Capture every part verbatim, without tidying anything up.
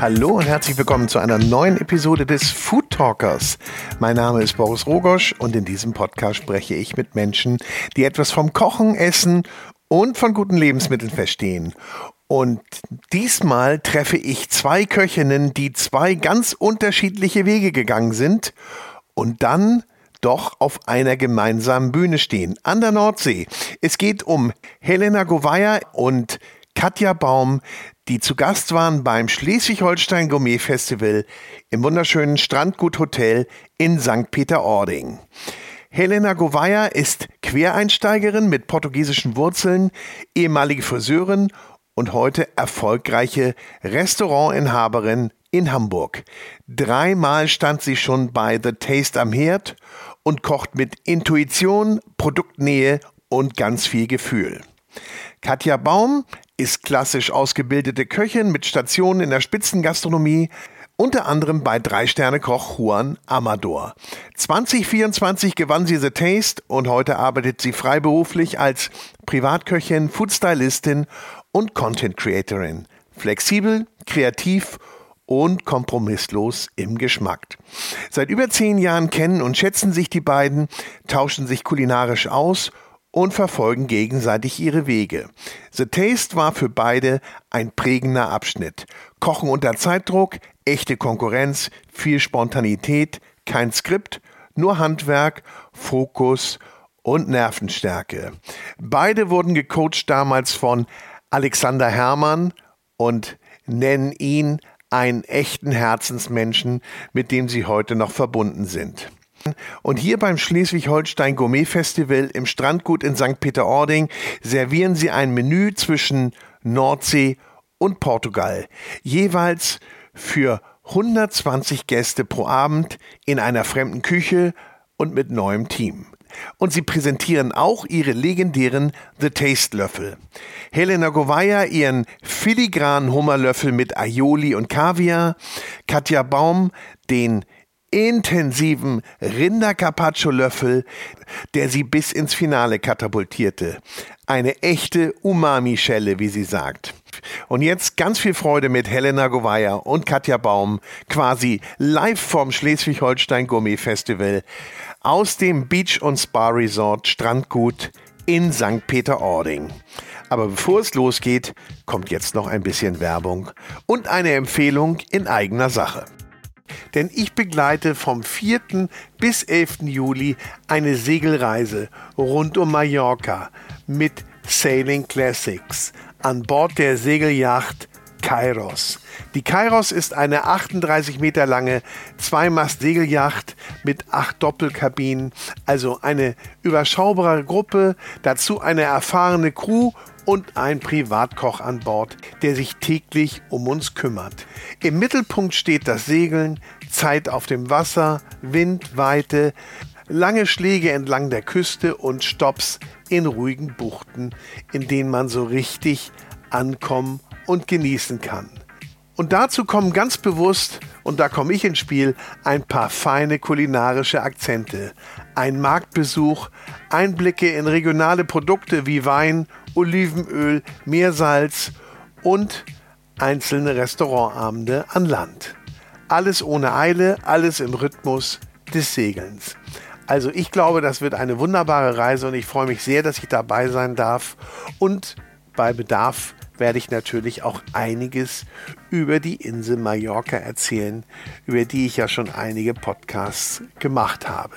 Hallo und herzlich willkommen zu einer neuen Episode des Food Talkers. Mein Name ist Boris Rogosch und in diesem Podcast spreche ich mit Menschen, die etwas vom Kochen, Essen und von guten Lebensmitteln verstehen. Und diesmal treffe ich zwei Köchinnen, die zwei ganz unterschiedliche Wege gegangen sind und dann doch auf einer gemeinsamen Bühne stehen, an der Nordsee. Es geht um Helena Gouveia und Katja Baum, die zu Gast waren beim Schleswig-Holstein Gourmet Festival im wunderschönen Strandgut Hotel in Sankt Peter-Ording. Helena Gouveia ist Quereinsteigerin mit portugiesischen Wurzeln, ehemalige Friseurin und heute erfolgreiche Restaurantinhaberin in Hamburg. Dreimal stand sie schon bei The Taste am Herd und kocht mit Intuition, Produktnähe und ganz viel Gefühl. Katja Baum ist klassisch ausgebildete Köchin mit Stationen in der Spitzengastronomie, unter anderem bei Drei-Sterne-Koch Juan Amador. zwanzig vierundzwanzig gewann sie The Taste und heute arbeitet sie freiberuflich als Privatköchin, Foodstylistin und Content Creatorin. Flexibel, kreativ und kompromisslos im Geschmack. Seit über zehn Jahren kennen und schätzen sich die beiden, tauschen sich kulinarisch aus und verfolgen gegenseitig ihre Wege. The Taste war für beide ein prägender Abschnitt. Kochen unter Zeitdruck, echte Konkurrenz, viel Spontanität, kein Skript, nur Handwerk, Fokus und Nervenstärke. Beide wurden gecoacht damals von Alexander Herrmann und nennen ihn einen echten Herzensmenschen, mit dem sie heute noch verbunden sind. Und hier beim Schleswig-Holstein Gourmet Festival im Strandgut in Sankt Peter-Ording servieren sie ein Menü zwischen Nordsee und Portugal. Jeweils für hundertzwanzig Gäste pro Abend in einer fremden Küche und mit neuem Team. Und sie präsentieren auch ihre legendären The Taste Löffel. Helena Gouveia ihren filigranen Hummerlöffel mit Aioli und Kaviar, Katja Baum den intensiven Rinder-Carpaccio-Löffel, der sie bis ins Finale katapultierte. Eine echte Umami-Schelle, wie sie sagt. Und jetzt ganz viel Freude mit Helena Gouveia und Katja Baum, quasi live vom Schleswig-Holstein Gourmet Festival aus dem Beach- und Spa-Resort Strandgut in Sankt Peter-Ording. Aber bevor es losgeht, kommt jetzt noch ein bisschen Werbung und eine Empfehlung in eigener Sache. Denn ich begleite vom vierten bis elften Juli eine Segelreise rund um Mallorca mit Sailing Classics an Bord der Segelyacht Kairos. Die Kairos ist eine achtunddreißig Meter lange Zweimast-Segelyacht mit acht Doppelkabinen, also eine überschaubare Gruppe, dazu eine erfahrene Crew und ein Privatkoch an Bord, der sich täglich um uns kümmert. Im Mittelpunkt steht das Segeln, Zeit auf dem Wasser, Wind, Weite, lange Schläge entlang der Küste und Stopps in ruhigen Buchten, in denen man so richtig ankommen und genießen kann. Und dazu kommen ganz bewusst, und da komme ich ins Spiel, ein paar feine kulinarische Akzente. Ein Marktbesuch, Einblicke in regionale Produkte wie Wein, Olivenöl, Meersalz und einzelne Restaurantabende an Land. Alles ohne Eile, alles im Rhythmus des Segelns. Also ich glaube, das wird eine wunderbare Reise und ich freue mich sehr, dass ich dabei sein darf. Und bei Bedarf werde ich natürlich auch einiges über die Insel Mallorca erzählen, über die ich ja schon einige Podcasts gemacht habe.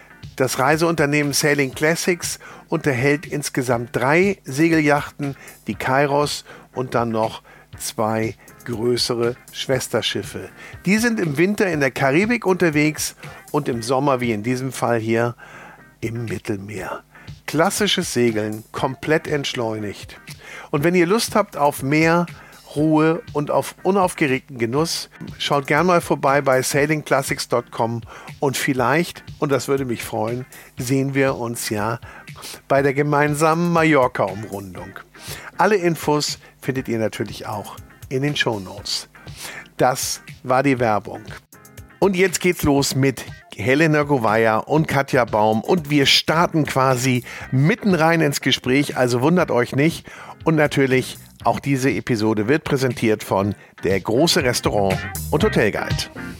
Das Reiseunternehmen Sailing Classics unterhält insgesamt drei Segelyachten, die Kairos und dann noch zwei größere Schwesterschiffe. Die sind im Winter in der Karibik unterwegs und im Sommer, wie in diesem Fall hier, im Mittelmeer. Klassisches Segeln, komplett entschleunigt. Und wenn ihr Lust habt auf mehr Ruhe und auf unaufgeregten Genuss, schaut gerne mal vorbei bei sailing classics dot com und vielleicht, und das würde mich freuen, sehen wir uns ja bei der gemeinsamen Mallorca-Umrundung. Alle Infos findet ihr natürlich auch in den Shownotes. Das war die Werbung. Und jetzt geht's los mit Helena Gouveia und Katja Baum. Und wir starten quasi mitten rein ins Gespräch, also wundert euch nicht. Und natürlich, auch diese Episode wird präsentiert von der große Restaurant- und Hotelguide.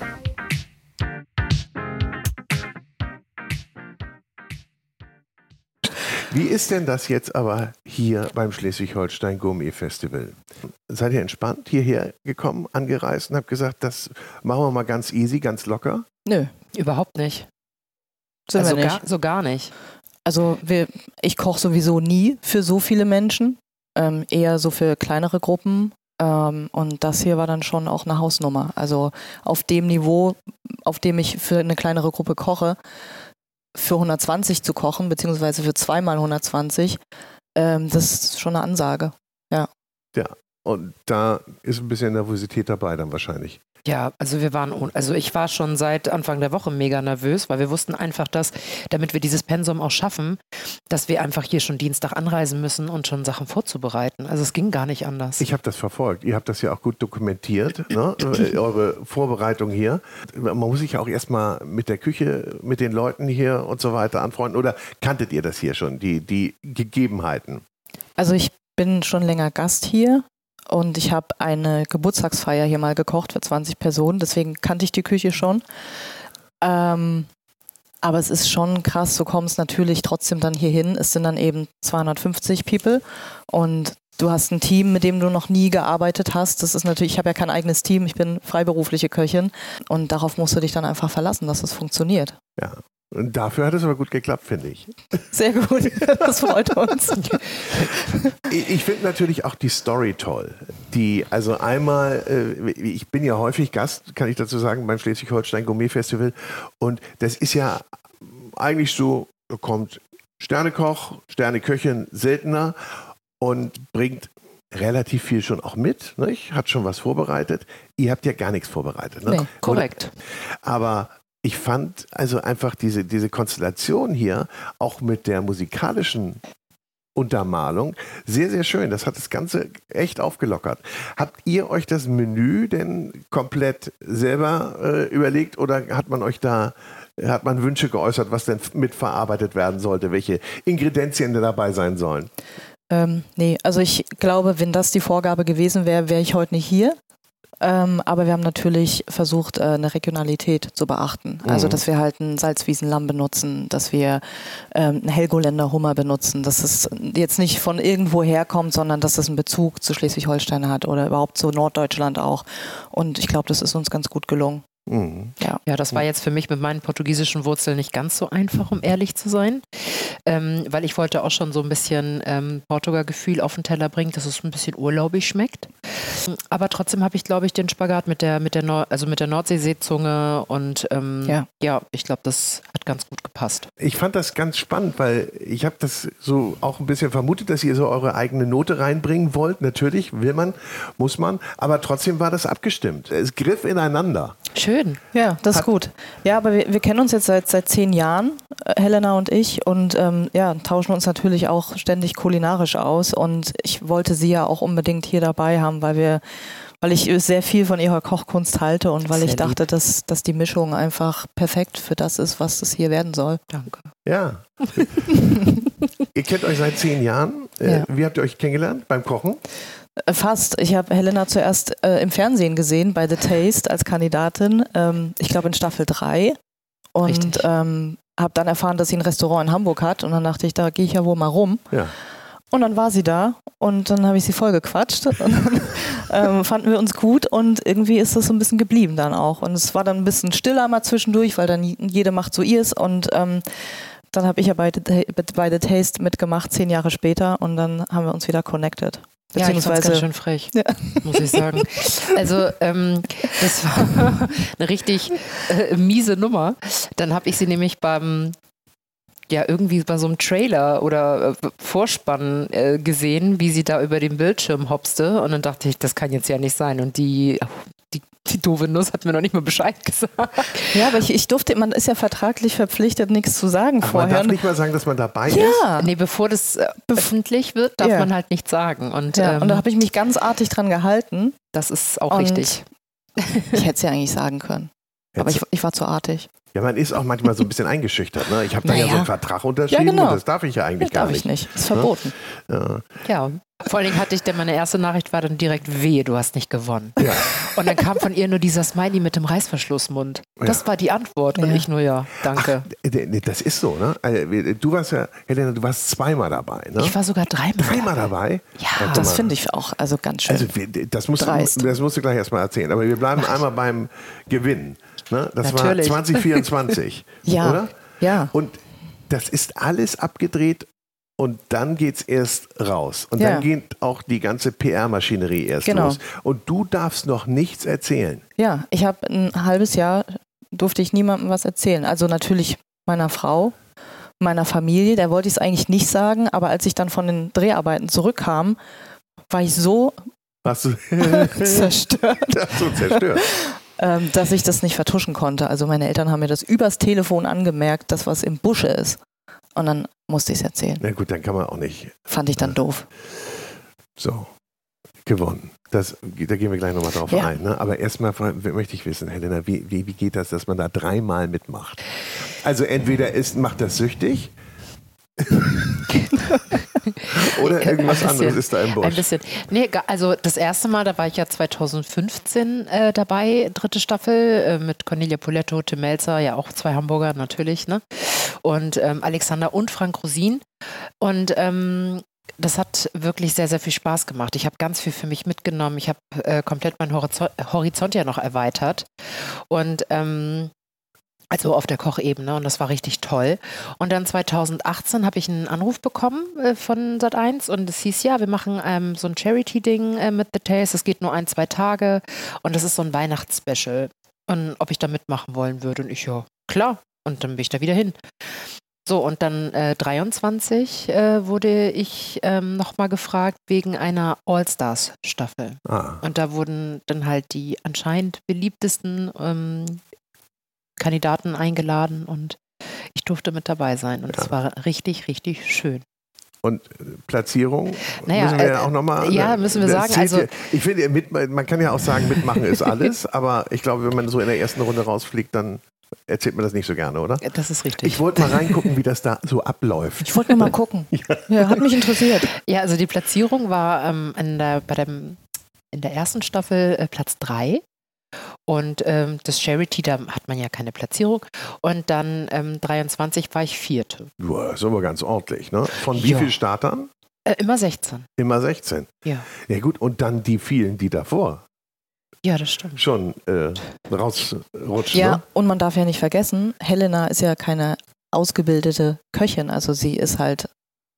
Wie ist denn das jetzt aber hier beim Schleswig-Holstein Gourmet Festival? Seid ihr entspannt hierher gekommen, angereist und habt gesagt, das machen wir mal ganz easy, ganz locker? Nö, überhaupt nicht. Sind also wir nicht. Gar, so gar nicht. Also wir, ich koche sowieso nie für so viele Menschen, ähm, eher so für kleinere Gruppen. Ähm, und das hier war dann schon auch eine Hausnummer. Also auf dem Niveau, auf dem ich für eine kleinere Gruppe koche, für hundertzwanzig zu kochen, beziehungsweise für zweimal hundertzwanzig, ähm, das ist schon eine Ansage. Ja. Ja, und da ist ein bisschen Nervosität dabei dann wahrscheinlich. Ja, also wir waren, also ich war schon seit Anfang der Woche mega nervös, weil wir wussten einfach, dass, damit wir dieses Pensum auch schaffen, dass wir einfach hier schon Dienstag anreisen müssen und schon Sachen vorzubereiten. Also es ging gar nicht anders. Ich habe das verfolgt. Ihr habt das ja auch gut dokumentiert, ne? Eure Vorbereitung hier. Man muss sich ja auch erstmal mit der Küche, mit den Leuten hier und so weiter anfreunden. Oder kanntet ihr das hier schon, die, die Gegebenheiten? Also ich bin schon länger Gast hier. Und ich habe eine Geburtstagsfeier hier mal gekocht für zwanzig Personen, deswegen kannte ich die Küche schon. Ähm, aber es ist schon krass, du kommst natürlich trotzdem dann hier hin. Es sind dann eben zweihundertfünfzig People und du hast ein Team, mit dem du noch nie gearbeitet hast. Das ist natürlich, ich habe ja kein eigenes Team, ich bin freiberufliche Köchin und darauf musst du dich dann einfach verlassen, dass es funktioniert. Ja. Und dafür hat es aber gut geklappt, finde ich. Sehr gut, das freut uns. Ich finde natürlich auch die Story toll. Die, also einmal, ich bin ja häufig Gast, kann ich dazu sagen, beim Schleswig-Holstein Gourmet Festival. Und das ist ja eigentlich so, da kommt Sternekoch, Sterneköchin seltener und bringt relativ viel schon auch mit, nicht? Hat schon was vorbereitet. Ihr habt ja gar nichts vorbereitet. Ne? Nee, korrekt. Aber ich fand also einfach diese, diese Konstellation hier, auch mit der musikalischen Untermalung, sehr, sehr schön. Das hat das Ganze echt aufgelockert. Habt ihr euch das Menü denn komplett selber äh, überlegt oder hat man euch da, hat man Wünsche geäußert, was denn mitverarbeitet werden sollte, welche Ingredienzien da dabei sein sollen? Ähm, nee, also ich glaube, wenn das die Vorgabe gewesen wäre, wäre ich heute nicht hier. Ähm, aber wir haben natürlich versucht, äh, eine Regionalität zu beachten. Also, dass wir halt einen Salzwiesenlamm benutzen, dass wir ähm, einen Helgoländer Hummer benutzen, dass es jetzt nicht von irgendwo herkommt, sondern dass es einen Bezug zu Schleswig-Holstein hat oder überhaupt zu Norddeutschland auch. Und ich glaube, das ist uns ganz gut gelungen. Mhm. Ja. ja, das war jetzt für mich mit meinen portugiesischen Wurzeln nicht ganz so einfach, um ehrlich zu sein. Ähm, weil ich wollte auch schon so ein bisschen ähm, Portugal-Gefühl auf den Teller bringen, dass es ein bisschen urlaubig schmeckt. Aber trotzdem habe ich, glaube ich, den Spagat mit der, mit der, Nord- also mit der Nordseeseezunge und ähm, ja. ja, ich glaube, das hat ganz gut gepasst. Ich fand das ganz spannend, weil ich habe das so auch ein bisschen vermutet, dass ihr so eure eigene Note reinbringen wollt. Natürlich will man, muss man, aber trotzdem war das abgestimmt. Es griff ineinander. Schön. Ja, das ist gut. Ja, aber wir, wir kennen uns jetzt seit, seit zehn Jahren, Helena und ich, und ähm, ja, tauschen uns natürlich auch ständig kulinarisch aus. Und ich wollte sie ja auch unbedingt hier dabei haben, weil wir, weil ich sehr viel von ihrer Kochkunst halte und weil Sehr ich dachte, lieb. dass, dass die Mischung einfach perfekt für das ist, was das hier werden soll. Danke. Ja. Ihr kennt euch seit zehn Jahren. Äh, Ja. Wie habt ihr euch kennengelernt? Beim Kochen? Fast. Ich habe Helena zuerst äh, im Fernsehen gesehen, bei The Taste als Kandidatin, ähm, ich glaube in Staffel drei. Und Richtig. ähm, habe dann erfahren, dass sie ein Restaurant in Hamburg hat. Und dann dachte ich, da gehe ich ja wohl mal rum. Ja. Und dann war sie da und dann habe ich sie voll gequatscht. Und dann ähm, fanden wir uns gut und irgendwie ist das so ein bisschen geblieben dann auch. Und es war dann ein bisschen stiller mal zwischendurch, weil dann jede macht so ihrs. Und ähm, dann habe ich ja bei The, bei The Taste mitgemacht, zehn Jahre später. Und dann haben wir uns wieder connected. Ja, ich fand's ganz schön frech, ja. muss ich sagen. Also ähm, das war eine richtig äh, miese Nummer. Dann habe ich sie nämlich beim, ja irgendwie bei so einem Trailer oder äh, Vorspann äh, gesehen, wie sie da über den Bildschirm hopste. Und dann dachte ich, das kann jetzt ja nicht sein. Und die, die, die doofe Nuss hat mir noch nicht mal Bescheid gesagt. Ja, aber ich, ich durfte, man ist ja vertraglich verpflichtet, nichts zu sagen Aber vorher. man darf nicht mal sagen, dass man dabei ja. ist? Nee, bevor das äh, öffentlich wird, darf ja. man halt nichts sagen. Und, ja, ähm, und da habe ich mich ganz artig dran gehalten. Das ist auch und richtig. Ich hätte es ja eigentlich sagen können. Aber ich, ich war zu artig. Ja, man ist auch manchmal so ein bisschen eingeschüchtert. Ne? Ich habe da naja. ja so einen Vertrag unterschrieben ja, genau. und das darf ich ja eigentlich das gar darf nicht. ich nicht. Das ist verboten. Ja. Ja, vor allen Dingen hatte ich, denn meine erste Nachricht war dann direkt, wehe, du hast nicht gewonnen. Ja. Und dann kam von ihr nur dieser Smiley mit dem Reißverschlussmund. Das Ja. war die Antwort. Und Ja. ich nur, ja, danke. Ach, das ist so, ne? Also, du warst ja, Helena, du warst zweimal dabei, ne? Ich war sogar dreimal. Dreimal dabei? Ja, Das finde ich auch also ganz schön. Also das musst, du, Dreist. das musst du gleich erstmal erzählen. Aber wir bleiben einmal beim Gewinn. Ne? Das Natürlich. war zwanzig vierundzwanzig, Ja. oder? Ja. Und das ist alles abgedreht und dann geht's erst raus. Und Ja. dann geht auch die ganze P R-Maschinerie erst Genau. los. Und du darfst noch nichts erzählen. Ja, ich habe ein halbes Jahr, durfte ich niemandem was erzählen. Also natürlich meiner Frau, meiner Familie, der wollte ich es eigentlich nicht sagen, aber als ich dann von den Dreharbeiten zurückkam, war ich so Hast du zerstört, hast du zerstört? ähm, dass ich das nicht vertuschen konnte. Also meine Eltern haben mir das übers Telefon angemerkt, dass was im Busche ist. Und dann musste ich es erzählen. Na gut, dann kann man auch nicht. Fand ich dann doof. So, gewonnen. Das, da gehen wir gleich nochmal drauf Ja. ein. Ne? Aber erstmal möchte ich wissen, Helena, wie, wie, wie geht das, dass man da dreimal mitmacht? Also entweder ist, macht das süchtig oder irgendwas Ein anderes bisschen. ist da im Busch. Ein bisschen. Nee, ga- also das erste Mal, da war ich ja zweitausendfünfzehn äh, dabei, dritte Staffel, äh, mit Cornelia Poletto, Tim Melzer, ja auch zwei Hamburger natürlich, ne? Und ähm, Alexander und Frank Rosin. Und ähm, das hat wirklich sehr, sehr viel Spaß gemacht. Ich habe ganz viel für mich mitgenommen. Ich habe äh, komplett meinen Horizont, Horizont ja noch erweitert. Und ähm, also auf der Kochebene, und das war richtig toll. Und dann zweitausendachtzehn habe ich einen Anruf bekommen äh, von Sat eins und es hieß, ja, wir machen ähm, so ein Charity-Ding äh, mit The Taste. Es geht nur ein, zwei Tage und das ist so ein Weihnachtsspecial. Und ob ich da mitmachen wollen würde. Und ich, ja, klar. Und dann bin ich da wieder hin. So, und dann äh, dreiundzwanzig äh, wurde ich ähm, nochmal gefragt wegen einer All-Stars-Staffel. Ah. Und da wurden dann halt die anscheinend beliebtesten ähm, Kandidaten eingeladen und ich durfte mit dabei sein. Und es Ja. war richtig, richtig schön. Und äh, Platzierung Naja, müssen wir ja äh, auch nochmal. ja, müssen wir sagen, also- ich finde, mit, man kann ja auch sagen, mitmachen ist alles, aber ich glaube, wenn man so in der ersten Runde rausfliegt, dann erzählt man das nicht so gerne, oder? Das ist richtig. Ich wollte mal reingucken, wie das da so abläuft. Ich wollte nur mal gucken. Ja, hat mich interessiert. Ja, also die Platzierung war ähm, in, der, bei dem, in der ersten Staffel äh, Platz drei. Und ähm, das Charity, da hat man ja keine Platzierung. Und dann ähm, dreiundzwanzig war ich Vierte. Boah, ist aber ganz ordentlich, ne? Von wie Ja. vielen Startern? Äh, immer sechzehn. Immer sechzehn. Ja. Ja gut, und dann die vielen, die davor Ja, das stimmt. schon äh, rausrutschen. Ja, Ne? und man darf ja nicht vergessen, Helena ist ja keine ausgebildete Köchin, also sie ist halt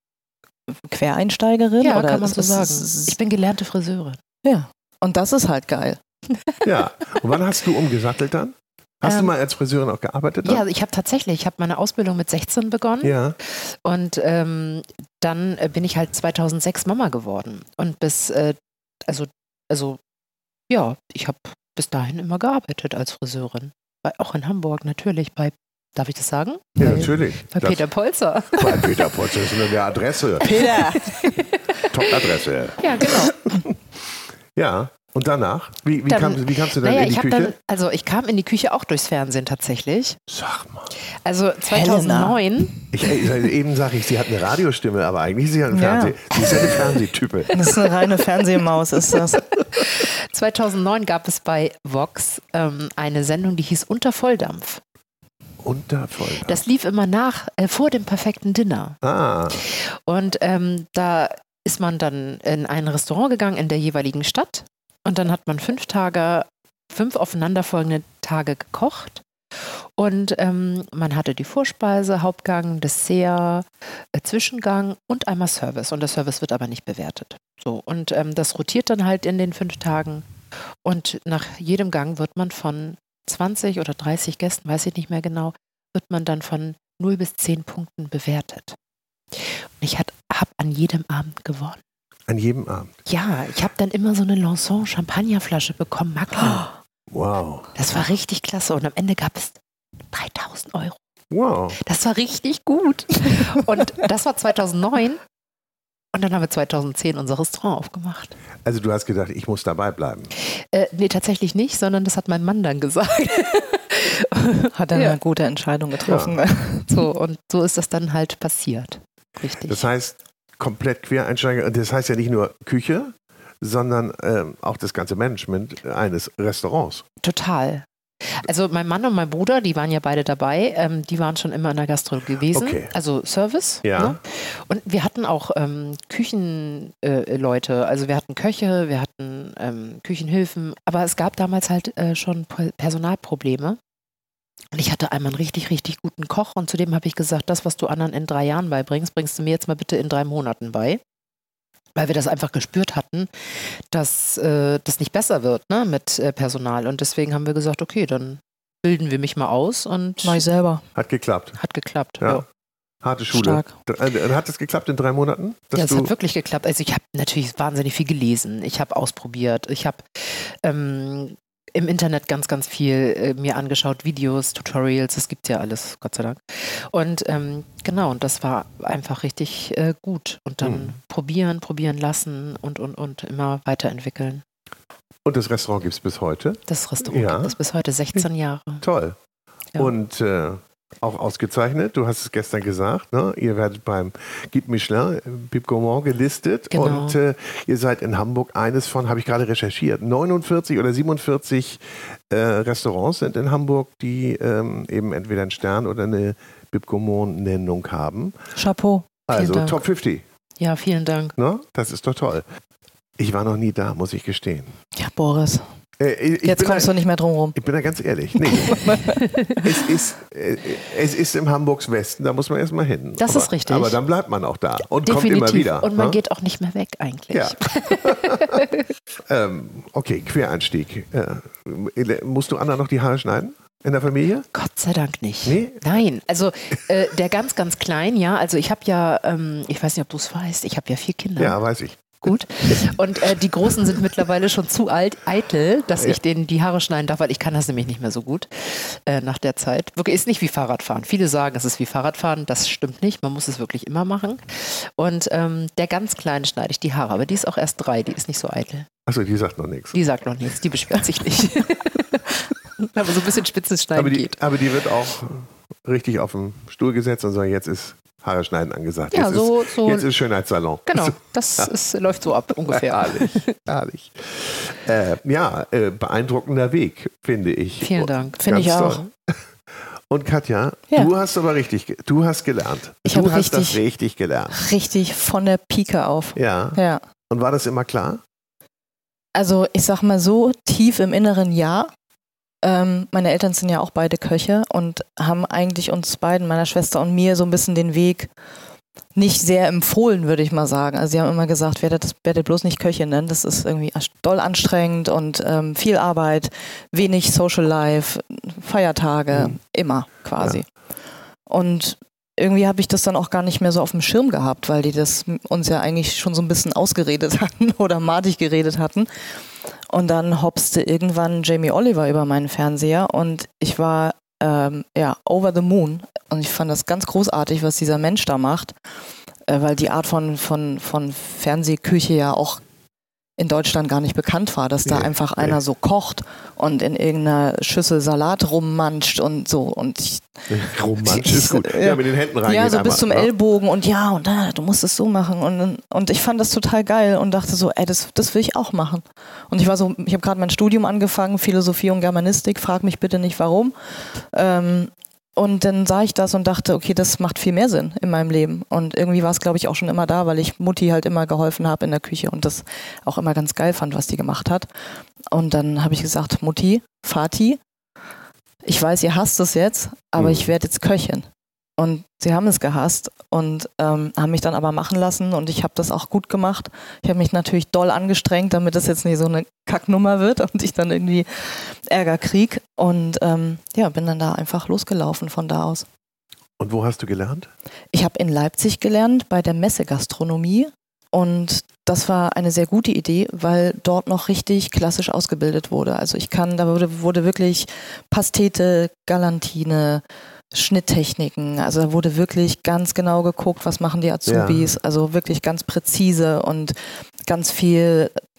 Quereinsteigerin. Ja, oder kann man es so ist- sagen. es ist- Ich bin gelernte Friseurin. Ja, und das ist halt geil. Ja. Und wann hast du umgesattelt dann? Hast du Ähm, mal als Friseurin auch gearbeitet? Dann? Ja, ich habe tatsächlich, ich habe meine Ausbildung mit sechzehn begonnen. Ja. Und ähm, dann äh, bin ich halt zweitausendsechs Mama geworden. Und bis, äh, also, also, ja, ich habe bis dahin immer gearbeitet als Friseurin. Bei, auch in Hamburg natürlich, bei, darf ich das sagen? Ja, Bei- natürlich. Bei Das- Peter Polzer. Bei Peter Potts ist eine Adresse. Peter! Top-Adresse. Ja, genau. Ja. Und danach? Wie, wie, Dann- kam, wie kamst du dann Naja, in die ich habe Küche? dann, also ich kam in die Küche auch durchs Fernsehen tatsächlich. Sag mal. Also zweitausendneun. Ich, ich, eben sage ich, sie hat eine Radiostimme, aber eigentlich ist sie ja ein Ja. Fernseh. Sie ist ja eine Fernsehtype. Das ist eine reine Fernsehmaus, ist das. zweitausendneun gab es bei Vox ähm, eine Sendung, die hieß Unter Volldampf. Unter Volldampf. Das lief immer nach, äh, vor dem perfekten Dinner. Ah, Und ähm, da ist man dann in ein Restaurant gegangen in der jeweiligen Stadt. Und dann hat man fünf Tage, fünf aufeinanderfolgende Tage gekocht. Und ähm, man hatte die Vorspeise, Hauptgang, Dessert, äh, Zwischengang und einmal Service. Und der Service wird aber nicht bewertet. So, und ähm, das rotiert dann halt in den fünf Tagen. Und nach jedem Gang wird man von zwanzig oder dreißig Gästen, weiß ich nicht mehr genau, wird man dann von null bis zehn Punkten bewertet. Und ich habe an jedem Abend gewonnen. an jedem Abend. Ja, ich habe dann immer so eine Lanson Champagnerflasche bekommen, Magnum. Wow. Das war richtig klasse. Und am Ende gab es dreitausend Euro. Wow. Das war richtig gut. Und das war zweitausendneun. Und dann haben wir zweitausendzehn unser Restaurant aufgemacht. Also du hast gedacht, ich muss dabei bleiben. Äh, nee, tatsächlich nicht, sondern das hat mein Mann dann gesagt. Hat er Ja. eine gute Entscheidung getroffen. Ja. So, und so ist das dann halt passiert. Richtig. Das heißt, komplett Quereinsteiger, das heißt ja nicht nur Küche, sondern ähm, auch das ganze Management eines Restaurants. Total. Also mein Mann und mein Bruder, die waren ja beide dabei, ähm, die waren schon immer in der Gastro gewesen, Okay. also Service. Ja. Ne? Und wir hatten auch ähm, Küchenleute, äh, Leute. Also wir hatten Köche, wir hatten ähm, Küchenhilfen, aber es gab damals halt äh, schon Pe- Personalprobleme. Und ich hatte einmal einen richtig, richtig guten Koch und zudem habe ich gesagt, das, was du anderen in drei Jahren beibringst, bringst du mir jetzt mal bitte in drei Monaten bei. Weil wir das einfach gespürt hatten, dass äh, das nicht besser wird, ne, mit äh, Personal. Und deswegen haben wir gesagt, okay, dann bilden wir mich mal aus und Mach ich selber. Hat geklappt. hat geklappt. Ja. Ja, Harte Schule. Stark. Äh, Hat es geklappt in drei Monaten? Dass ja es du hat wirklich geklappt. Also ich habe natürlich wahnsinnig viel gelesen. Ich habe ausprobiert. Ich habe ähm, im Internet ganz, ganz viel äh, mir angeschaut, Videos, Tutorials, das gibt ja alles, Gott sei Dank. Und ähm, genau, und das war einfach richtig äh, gut. Und dann Mhm. probieren, probieren lassen und, und, und immer weiterentwickeln. Und das Restaurant gibt es bis heute. Das Restaurant Ja. gibt es bis heute sechzehn Jahre. Toll. Ja. Und äh, auch ausgezeichnet. Du hast es gestern gesagt, ne? Ihr werdet beim Guide Michelin, Bib Gourmand gelistet. Genau. Und äh, ihr seid in Hamburg eines von, habe ich gerade recherchiert, neunundvierzig oder siebenundvierzig äh, Restaurants sind in Hamburg, die ähm, eben entweder einen Stern oder eine Bib Gourmand-Nennung haben. Chapeau. Also Dank. Top fünfzig. Ja, vielen Dank. Ne? Das ist doch toll. Ich war noch nie da, muss ich gestehen. Ja, Boris. Äh, ich Jetzt bin kommst da, du nicht mehr drum rum. Ich bin da ganz ehrlich. Nee. es, ist, äh, es ist im Hamburgs Westen, da muss man erstmal hin. Das aber, ist richtig. Aber dann bleibt man auch da und Definitiv. kommt immer wieder. Und man ne? geht auch nicht mehr weg eigentlich. Ja. ähm, okay, Quereinstieg. Äh, musst du Anna noch die Haare schneiden in der Familie? Gott sei Dank nicht. Nee? Nein, also äh, der ganz, ganz klein, ja, also ich habe ja, ähm, ich weiß nicht, ob du es weißt, ich habe ja vier Kinder. Ja, weiß ich. Gut. Und äh, die Großen sind mittlerweile schon zu alt, eitel, dass Ja. ich denen die Haare schneiden darf, weil ich kann das nämlich nicht mehr so gut äh, nach der Zeit. Wirklich ist nicht wie Fahrradfahren. Viele sagen, es ist wie Fahrradfahren. Das stimmt nicht. Man muss es wirklich immer machen. Und ähm, der ganz Kleine schneide ich die Haare, aber die ist auch erst drei. Die ist nicht so eitel. Achso, die sagt noch nichts. Die sagt noch nichts. Die beschwert sich nicht. Aber so ein bisschen Spitzenschneiden Aber die, geht. aber die wird auch richtig auf den Stuhl gesetzt und sagt, jetzt ist Haare schneiden angesagt. Ja, jetzt, so- ist, so- jetzt ist Schönheitssalon. Genau, das ist, läuft so ab ungefähr. Herrlich, herrlich. Äh, ja, äh, beeindruckender Weg, finde ich. Vielen Dank. Finde Ganz ich auch. toll. Und Katja, Ja. du hast aber richtig, ge- du hast gelernt. Ich du habe hast das richtig- richtig gelernt. Richtig von der Pike auf. Ja. Ja. Und war das immer klar? Also ich sag mal so, tief im Inneren ja. Ähm, meine Eltern sind ja auch beide Köche und haben eigentlich uns beiden, meiner Schwester und mir, so ein bisschen den Weg nicht sehr empfohlen, würde ich mal sagen. Also sie haben immer gesagt, werdet, das, werdet bloß nicht Köchin, ne? Das ist irgendwie doll anstrengend und ähm, viel Arbeit, wenig Social Life, Feiertage, Mhm. immer quasi. Und irgendwie habe ich das dann auch gar nicht mehr so auf dem Schirm gehabt, weil die das uns ja eigentlich schon so ein bisschen ausgeredet hatten oder madig geredet hatten. Und dann hopste irgendwann Jamie Oliver über meinen Fernseher und ich war ähm, ja over the moon. Und ich fand das ganz großartig, was dieser Mensch da macht, äh, weil die Art von, von, von Fernsehküche ja auch in Deutschland gar nicht bekannt war, dass da Nee, einfach nee. einer so kocht und in irgendeiner Schüssel Salat rummanscht und so. Und ich, Romantisch ist gut. Ja, mit den Händen rein. ja, so bis zum Ellbogen und ja, und ah, du musst es so machen. Und, und ich fand das total geil und dachte so, ey, das, das will ich auch machen. Und ich war so, ich habe gerade mein Studium angefangen, Philosophie und Germanistik, frag mich bitte nicht warum. Ähm, und dann sah ich das und dachte, okay, das macht viel mehr Sinn in meinem Leben. Und irgendwie war es, glaube ich, auch schon immer da, weil ich Mutti halt immer geholfen habe in der Küche und das auch immer ganz geil fand, was die gemacht hat. Und dann habe ich gesagt, Mutti, Vati, ich weiß, ihr hasst es jetzt, aber Mhm. ich werde jetzt Köchin. Und sie haben es gehasst und ähm, haben mich dann aber machen lassen und ich habe das auch gut gemacht. Ich habe mich natürlich doll angestrengt, damit das jetzt nicht so eine Kacknummer wird und ich dann irgendwie Ärger krieg. Und ähm, ja, bin dann da einfach losgelaufen von da aus. Und wo hast du gelernt? Ich habe in Leipzig gelernt bei der Messe Gastronomie und das war eine sehr gute Idee, weil dort noch richtig klassisch ausgebildet wurde. Also ich kann, da wurde, wurde wirklich Pastete, Galantine, Schnitttechniken, also da wurde wirklich ganz genau geguckt, was machen die Azubis, Ja. also wirklich ganz präzise und ganz viel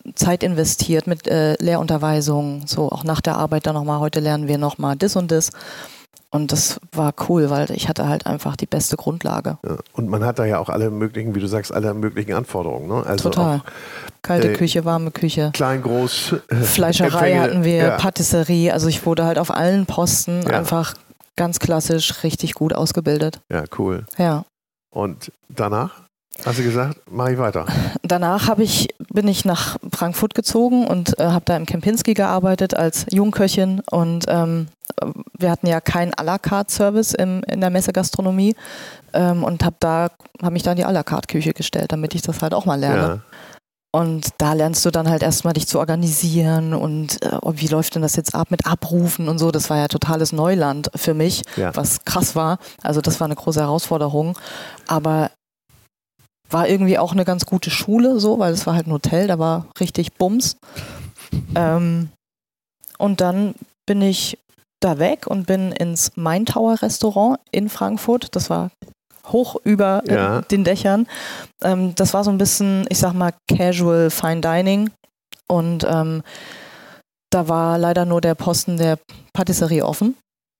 Zeit investiert mit äh, Lehrunterweisung, so auch nach der Arbeit dann nochmal, heute lernen wir nochmal das und das. Und das war cool, weil ich hatte halt einfach die beste Grundlage. Ja, und man hat da ja auch alle möglichen, wie du sagst, alle möglichen Anforderungen. Ne? Also total. Auch, Kalte äh, Küche, warme Küche. Klein, groß. Äh, Fleischerei Empfänge, hatten wir, ja. Patisserie. Also ich wurde halt auf allen Posten Ja. einfach ganz klassisch richtig gut ausgebildet. Ja, cool. Ja. Und danach? Hast du gesagt, mache ich weiter? Danach hab ich, bin ich nach Frankfurt gezogen und äh, habe da im Kempinski gearbeitet als Jungköchin. Und ähm, wir hatten ja keinen à la carte Service im, in der Messegastronomie ähm, und habe da habe mich da in die à la carte Küche gestellt, damit ich das halt auch mal lerne. Ja. Und da lernst du dann halt erstmal dich zu organisieren und äh, wie läuft denn das jetzt ab mit Abrufen und so. Das war ja totales Neuland für mich, Ja. was krass war. Also das war eine große Herausforderung. Aber war irgendwie auch eine ganz gute Schule, so, weil es war halt ein Hotel, da war richtig Bums. Ähm, und dann bin ich da weg und bin ins Main Tower Restaurant in Frankfurt. Das war hoch über äh, Ja. den Dächern. Ähm, das war so ein bisschen, ich sag mal, Casual Fine Dining. Und ähm, da war leider nur der Posten der Patisserie offen.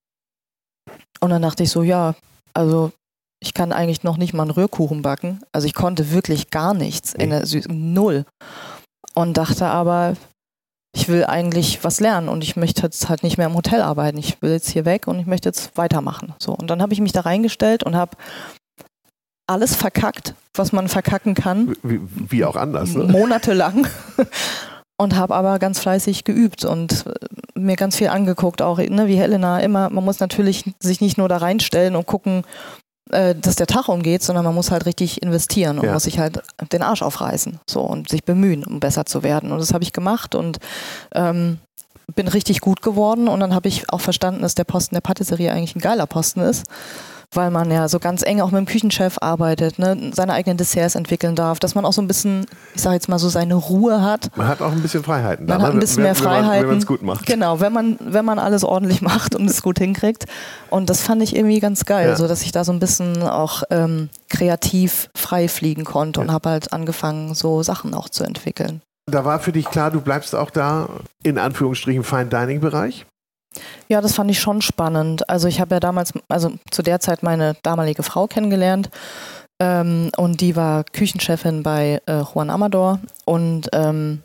Und dann dachte ich so, ja, also ich kann eigentlich noch nicht mal einen Rührkuchen backen. Also ich konnte wirklich gar nichts, in der Sü- null. Und dachte aber, ich will eigentlich was lernen und ich möchte jetzt halt nicht mehr im Hotel arbeiten. Ich will jetzt hier weg und ich möchte jetzt weitermachen. So, und dann habe ich mich da reingestellt und habe alles verkackt, was man verkacken kann. Wie, wie auch anders. Ne? Monatelang. Und habe aber ganz fleißig geübt und mir ganz viel angeguckt, auch ne, wie Helena immer. Man muss natürlich sich nicht nur da reinstellen und gucken, äh, dass der Tag umgeht, sondern man muss halt richtig investieren und Ja. muss sich halt den Arsch aufreißen so und sich bemühen, um besser zu werden. Und das habe ich gemacht und ähm, bin richtig gut geworden. Und dann habe ich auch verstanden, dass der Posten der Patisserie eigentlich ein geiler Posten ist, weil man ja so ganz eng auch mit dem Küchenchef arbeitet, ne, seine eigenen Desserts entwickeln darf, dass man auch so ein bisschen, ich sage jetzt mal so, seine Ruhe hat. Man hat auch ein bisschen Freiheiten. Man da, hat ein bisschen wenn, mehr Freiheiten. Wenn man es gut macht. Genau, wenn man, wenn man alles ordentlich macht und es gut hinkriegt. Und das fand ich irgendwie ganz geil, Ja. so dass ich da so ein bisschen auch ähm, kreativ frei fliegen konnte und habe halt angefangen, so Sachen auch zu entwickeln. Da war für dich klar, du bleibst auch da in Anführungsstrichen Fine Dining Bereich? Ja, das fand ich schon spannend. Also ich habe ja damals, also zu der Zeit meine damalige Frau kennengelernt ähm, und die war Küchenchefin bei äh, Juan Amador und ähm,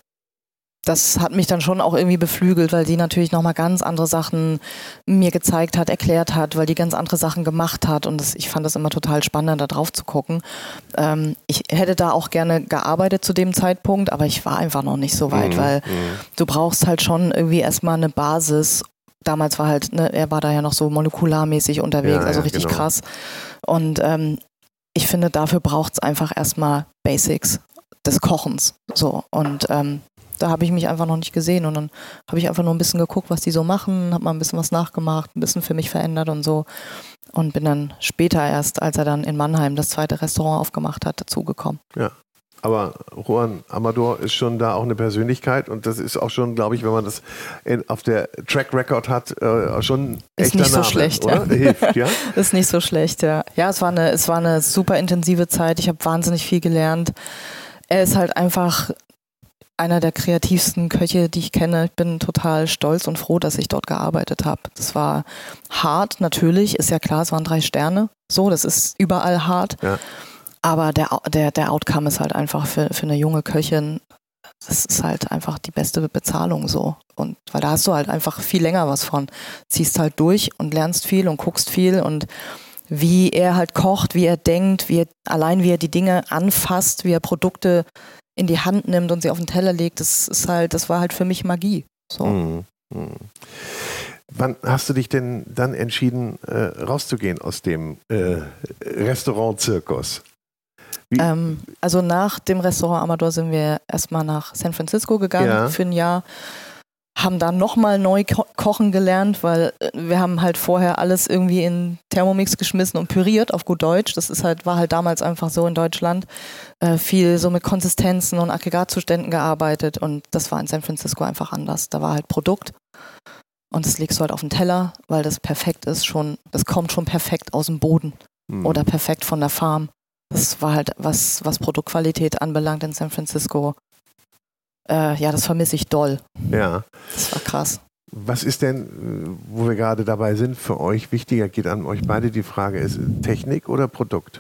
das hat mich dann schon auch irgendwie beflügelt, weil die natürlich nochmal ganz andere Sachen mir gezeigt hat, erklärt hat, weil die ganz andere Sachen gemacht hat und das, ich fand das immer total spannend, da drauf zu gucken. Ähm, ich hätte da auch gerne gearbeitet zu dem Zeitpunkt, aber ich war einfach noch nicht so weit, Mhm. weil Mhm. du brauchst halt schon irgendwie erstmal eine Basis. Damals war halt, ne, er war da ja noch so molekularmäßig unterwegs, Ja, also ja, richtig genau. krass. Und ähm, ich finde, dafür braucht es einfach erstmal Basics des Kochens. So. Und ähm, da habe ich mich einfach noch nicht gesehen. Und dann habe ich einfach nur ein bisschen geguckt, was die so machen, habe mal ein bisschen was nachgemacht, ein bisschen für mich verändert und so. Und bin dann später erst, als er dann in Mannheim das zweite Restaurant aufgemacht hat, dazugekommen. Ja. Aber Juan Amador ist schon da auch eine Persönlichkeit und das ist auch schon, glaube ich, wenn man das in, auf der Track Record hat, äh, schon ein Ist echter nicht so Name, schlecht, oder? ja. Hilft, ja? Ist nicht so schlecht, ja. Ja, es war eine, es war eine super intensive Zeit. Ich habe wahnsinnig viel gelernt. Er ist halt einfach einer der kreativsten Köche, die ich kenne. Ich bin total stolz und froh, dass ich dort gearbeitet habe. Das war hart, natürlich, ist ja klar, es waren drei Sterne. So, das ist überall hart. Ja. Aber der, der, der Outcome ist halt einfach für, für eine junge Köchin, das ist halt einfach die beste Bezahlung so. Und weil da hast du halt einfach viel länger was von. Ziehst halt durch und lernst viel und guckst viel und wie er halt kocht, wie er denkt, wie er, allein wie er die Dinge anfasst, wie er Produkte in die Hand nimmt und sie auf den Teller legt, das ist halt, das war halt für mich Magie. So. Mhm. Mhm. Wann hast du dich denn dann entschieden, äh, rauszugehen aus dem äh, Restaurant-Zirkus? Wie- Ähm, also nach dem Restaurant Amador sind wir erstmal nach San Francisco gegangen Ja. für ein Jahr. Haben dann nochmal neu ko- kochen gelernt, weil äh, wir haben halt vorher alles irgendwie in Thermomix geschmissen und püriert, auf gut Deutsch. Das ist halt, war halt damals einfach so in Deutschland. Äh, viel so mit Konsistenzen und Aggregatzuständen gearbeitet und das war in San Francisco einfach anders. Da war halt Produkt und das legst du halt auf den Teller, weil das perfekt ist schon, das kommt schon perfekt aus dem Boden Mhm. oder perfekt von der Farm. Das war halt, was, was Produktqualität anbelangt in San Francisco, Äh, ja, das vermisse ich doll. Ja. Das war krass. Was ist denn, wo wir gerade dabei sind, für euch wichtiger, geht an euch beide die Frage, ist Technik oder Produkt?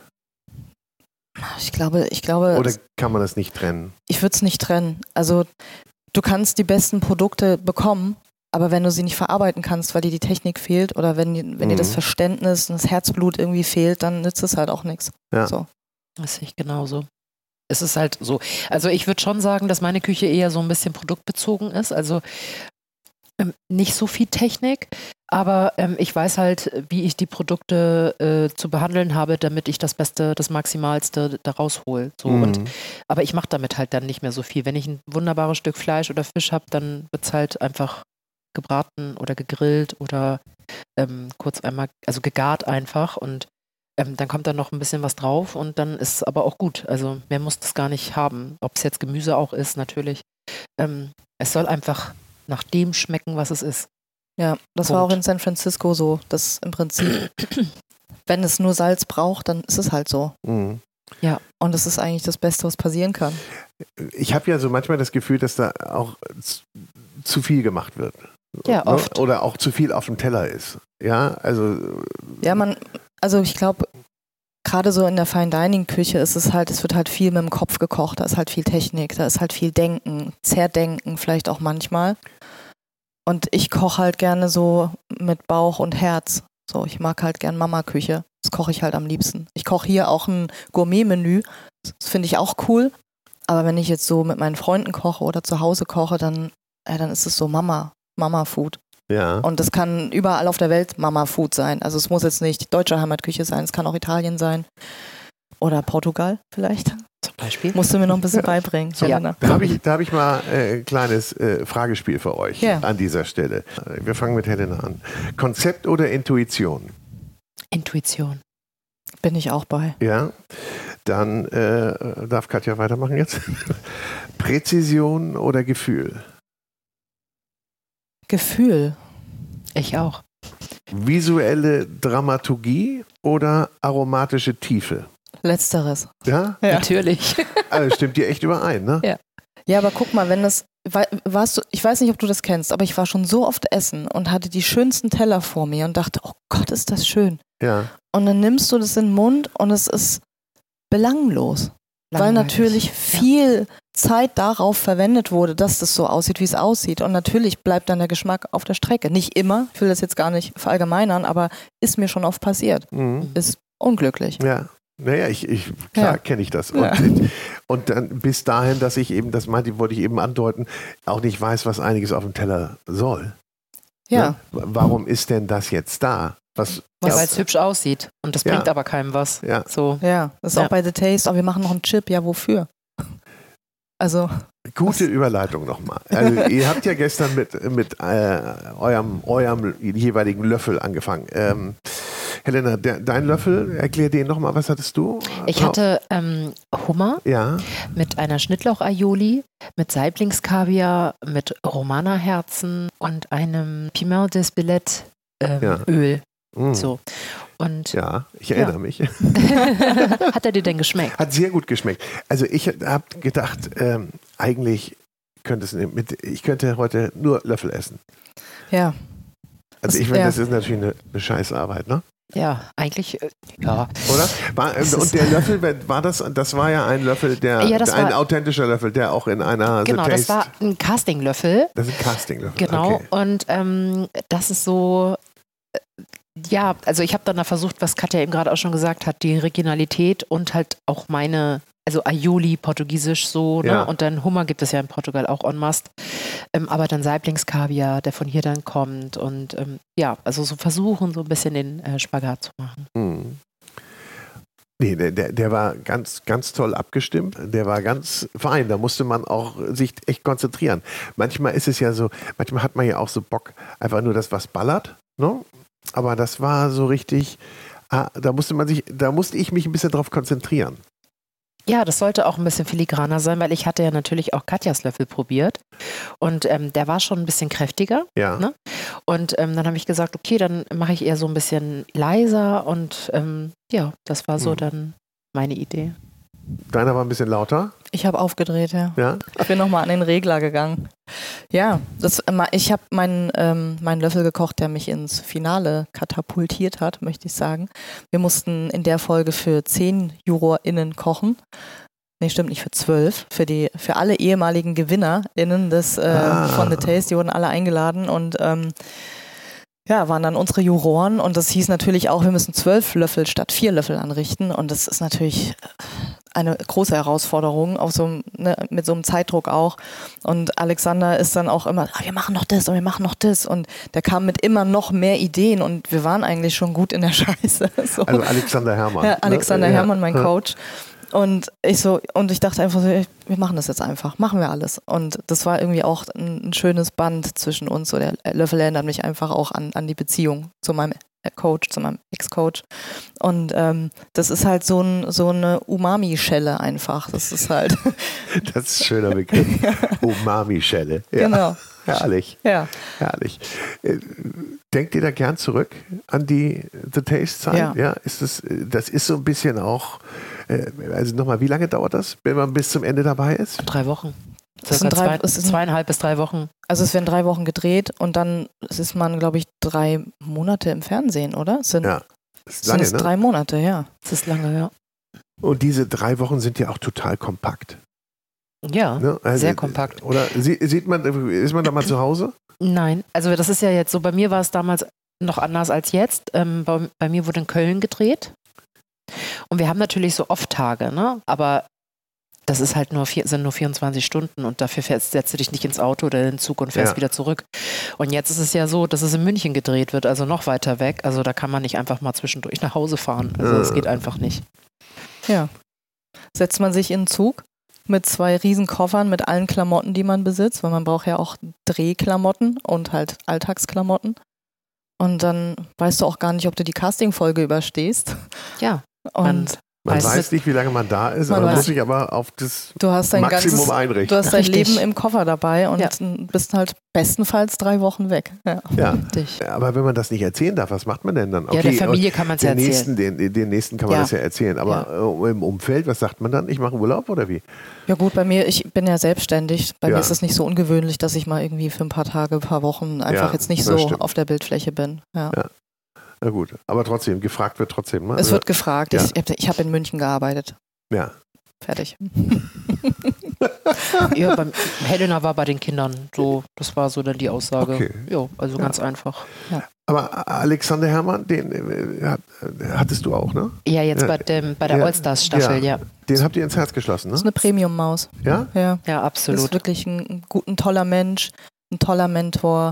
Ich glaube, ich glaube. Oder kann man das nicht trennen? Ich würde es nicht trennen. Also du kannst die besten Produkte bekommen, aber wenn du sie nicht verarbeiten kannst, weil dir die Technik fehlt oder wenn, wenn mhm. dir das Verständnis und das Herzblut irgendwie fehlt, dann nützt es halt auch nichts. Ja. So. Das sehe ich genauso. Es ist halt so. Also ich würde schon sagen, dass meine Küche eher so ein bisschen produktbezogen ist. Also ähm, nicht so viel Technik, aber ähm, ich weiß halt, wie ich die Produkte äh, zu behandeln habe, damit ich das Beste, das Maximalste daraus hole. So. Mhm. Und, aber ich mache damit halt dann nicht mehr so viel. Wenn ich ein wunderbares Stück Fleisch oder Fisch habe, dann wird es halt einfach gebraten oder gegrillt oder ähm, kurz einmal, also gegart einfach und ähm, dann kommt da noch ein bisschen was drauf und dann ist es aber auch gut. Also mehr muss das gar nicht haben. Ob es jetzt Gemüse auch ist, natürlich. Ähm, es soll einfach nach dem schmecken, was es ist. Ja, das Punkt. war auch in San Francisco so, dass im Prinzip, wenn es nur Salz braucht, dann ist es halt so. Mhm. Ja. Und das ist eigentlich das Beste, was passieren kann. Ich habe ja so manchmal das Gefühl, dass da auch zu, zu viel gemacht wird. Ja, oft. Oder auch zu viel auf dem Teller ist. Ja, also. Ja, man, also ich glaube, gerade so in der Fine-Dining-Küche ist es halt, es wird halt viel mit dem Kopf gekocht, da ist halt viel Technik, da ist halt viel Denken, Zerdenken vielleicht auch manchmal. Und ich koche halt gerne so mit Bauch und Herz. So, ich mag halt gern Mama-Küche. Das koche ich halt am liebsten. Ich koche hier auch ein Gourmet-Menü. Das finde ich auch cool. Aber wenn ich jetzt so mit meinen Freunden koche oder zu Hause koche, dann, äh, dann ist es so Mama, Mama-Food. Ja. Und das kann überall auf der Welt Mama-Food sein. Also es muss jetzt nicht deutsche Heimatküche sein, es kann auch Italien sein. Oder Portugal vielleicht. Zum Beispiel. Musst du mir noch ein bisschen beibringen. So, Helena. da habe ich, da hab ich mal äh, ein kleines äh, Fragespiel für euch Ja. an dieser Stelle. Wir fangen mit Helena an. Konzept oder Intuition? Intuition. Bin ich auch bei. Ja. Dann äh, darf Katja weitermachen jetzt. Präzision oder Gefühl? Gefühl. Ich auch. Visuelle Dramaturgie oder aromatische Tiefe? Letzteres. Ja? Ja. Natürlich. Also stimmt dir echt überein, ne? Ja. Ja, aber guck mal, wenn das, warst du, ich weiß nicht, ob du das kennst, aber ich war schon so oft essen und hatte die schönsten Teller vor mir und dachte, oh Gott, ist das schön. Ja. Und dann nimmst du das in den Mund und es ist belanglos. Weil Langweilig. natürlich viel Zeit darauf verwendet wurde, dass das so aussieht, wie es aussieht. Und natürlich bleibt dann der Geschmack auf der Strecke. Nicht immer, ich will das jetzt gar nicht verallgemeinern, aber ist mir schon oft passiert. Mhm. Ist unglücklich. Ja. Naja, ich, ich klar Ja. kenne ich das. Ja. Und, und dann bis dahin, dass ich eben, das meinte, wollte ich eben andeuten, auch nicht weiß, was einiges auf dem Teller soll. Ja. Ne? Warum ist denn das jetzt da? Was, Ja, was- weil es hübsch aussieht. Und das Ja. bringt aber keinem was. Ja. So. Ja, das ist Ja. auch bei The Taste. Oh, wir machen noch einen Chip. Ja, wofür? Also, Gute Überleitung nochmal. Also ihr habt ja gestern mit, mit äh, eurem, eurem jeweiligen Löffel angefangen. Ähm, Helena, der, dein Löffel, erklär den nochmal, was hattest du? Ich hatte ähm, Hummer Ja, mit einer Schnittlauch-Aioli, mit Saiblingskaviar, mit Romana-Herzen und einem Piment d'Espelette ähm, Ja. Öl. mm. So. Und Ja, ich erinnere mich. hat er dir denn geschmeckt? Hat sehr gut geschmeckt. Also ich habe gedacht, ähm, eigentlich könnte es mit, ich könnte heute nur Löffel essen. ja. Also Das- ich finde, ja. das ist natürlich eine, eine Scheißarbeit, ne? Ja, eigentlich, äh, ja. Oder? War, Es und ist- der Löffel, war das, das war ja ein Löffel, der, Ja, das ein war- authentischer Löffel, der auch in einer Genau, The das Taste, war ein Castinglöffel. das ist ein Castinglöffel. Genau. Okay. Und ähm, das ist so, äh, ja, also ich habe dann da versucht, was Katja eben gerade auch schon gesagt hat, die Regionalität und halt auch meine, also Aioli, portugiesisch so, ne? Ja. Und dann Hummer gibt es ja in Portugal auch en masse. Ähm, aber dann Saiblingskaviar, der von hier dann kommt und ähm, ja, also so versuchen, so ein bisschen den äh, Spagat zu machen. Hm. Nee, der, der, der war ganz, ganz toll abgestimmt. Der war ganz fein. Da musste man auch sich echt konzentrieren. Manchmal ist es ja so, manchmal hat man ja auch so Bock, einfach nur das, was ballert. Ne? Aber das war so richtig, ah, da musste man sich, da musste ich mich ein bisschen drauf konzentrieren. Ja, das sollte auch ein bisschen filigraner sein, weil ich hatte ja natürlich auch Katjas Löffel probiert und ähm, der war schon ein bisschen kräftiger. Ja. Ne? Und ähm, dann habe ich gesagt, okay, dann mache ich eher so ein bisschen leiser und ähm, ja, das war so Hm. dann meine Idee. Deiner war ein bisschen lauter? Ich habe aufgedreht, ja. Ja? Ich bin nochmal an den Regler gegangen. Ja, das, ich habe meinen, ähm, meinen Löffel gekocht, der mich ins Finale katapultiert hat, möchte ich sagen. Wir mussten in der Folge für zehn JurorInnen kochen. Nee, stimmt nicht, für zwölf. Für, die, für alle ehemaligen GewinnerInnen des, äh, ah. von The Taste, die wurden alle eingeladen und ähm, ja, waren dann unsere Juroren und das hieß natürlich auch, wir müssen zwölf Löffel statt vier Löffel anrichten und das ist natürlich eine große Herausforderung, auf so, ne, mit so einem Zeitdruck auch. Und Alexander ist dann auch immer, ah, wir machen noch das und wir machen noch das und der kam mit immer noch mehr Ideen und wir waren eigentlich schon gut in der Scheiße. So. Also Alexander Herrmann. Ja, Alexander ne? Herrmann, mein ja. Coach. Und ich so, und ich dachte einfach so, wir machen das jetzt einfach, machen wir alles. Und das war irgendwie auch ein, ein schönes Band zwischen uns. So der Löffel erinnert mich einfach auch an, an die Beziehung zu meinem Coach, zu meinem Ex-Coach. Und ähm, das ist halt so, ein, so eine Umami-Schelle einfach. Das ist halt. Das ist ein schöner Begriff. Umami-Schelle. Ja. Genau. Herrlich. Ja. Herrlich. Denkt ihr da gern zurück an die The Taste-Zeit? Ja. Ja. Ist das, das ist so ein bisschen auch, also nochmal, wie lange dauert das, wenn man bis zum Ende dabei ist? Drei Wochen. Es sind drei, zwei, es sind, zweieinhalb bis drei Wochen. Also es werden drei Wochen gedreht und dann ist man, glaube ich, drei Monate im Fernsehen, oder? Es sind, ja, das ist lange, sind ne? drei Monate, ja. Das ist lange, ja. Und diese drei Wochen sind ja auch total kompakt. Ja, ne? Also, sehr kompakt. Oder sieht man, ist man da mal zu Hause? Nein, also das ist ja jetzt so, bei mir war es damals noch anders als jetzt. Ähm, bei, bei mir wurde in Köln gedreht und wir haben natürlich so Off-Tage, ne? Aber das ist halt nur vier, sind nur vierundzwanzig Stunden und dafür fährst, setzt du dich nicht ins Auto oder in den Zug und fährst ja. wieder zurück. Und jetzt ist es ja so, dass es in München gedreht wird, also noch weiter weg. Also da kann man nicht einfach mal zwischendurch nach Hause fahren. Also es äh. geht einfach nicht. Ja. Setzt man sich in den Zug mit zwei riesen Koffern mit allen Klamotten, die man besitzt, weil man braucht ja auch Drehklamotten und halt Alltagsklamotten. Und dann weißt du auch gar nicht, ob du die Castingfolge überstehst. Ja. Und man weiß nicht, wie lange man da ist, man man muss sich aber auf das du hast dein Maximum ganzes, einrichten. Du hast dein Richtig. Leben im Koffer dabei und ja. bist halt bestenfalls drei Wochen weg. Ja. Ja. Aber wenn man das nicht erzählen darf, was macht man denn dann? Okay, ja, der Familie kann man es ja erzählen. Nächsten, den, den nächsten kann man ja. das ja erzählen. Aber ja. im Umfeld, was sagt man dann? Ich mache Urlaub oder wie? Ja gut, bei mir, ich bin ja selbstständig. Bei ja. mir ist es nicht so ungewöhnlich, dass ich mal irgendwie für ein paar Tage, ein paar Wochen einfach ja, jetzt nicht so stimmt. auf der Bildfläche bin. Ja. ja. Na gut, aber trotzdem, gefragt wird trotzdem. Ne? Es wird gefragt. Ja. Ich, ich habe in München gearbeitet. Ja. Fertig. Ja, beim Helena war bei den Kindern so, das war so dann die Aussage. Okay. Ja, also ja. ganz einfach. Ja. Aber Alexander Herrmann, den äh, hattest du auch, ne? Ja, jetzt ja. bei, dem, bei der ja. Allstars-Staffel, ja. ja. Den habt ihr ins Herz geschlossen, ne? Das ist eine Premium-Maus. Ja? Ja, ja absolut. Das ist wirklich ein, ein, ein toller Mensch, ein toller Mentor.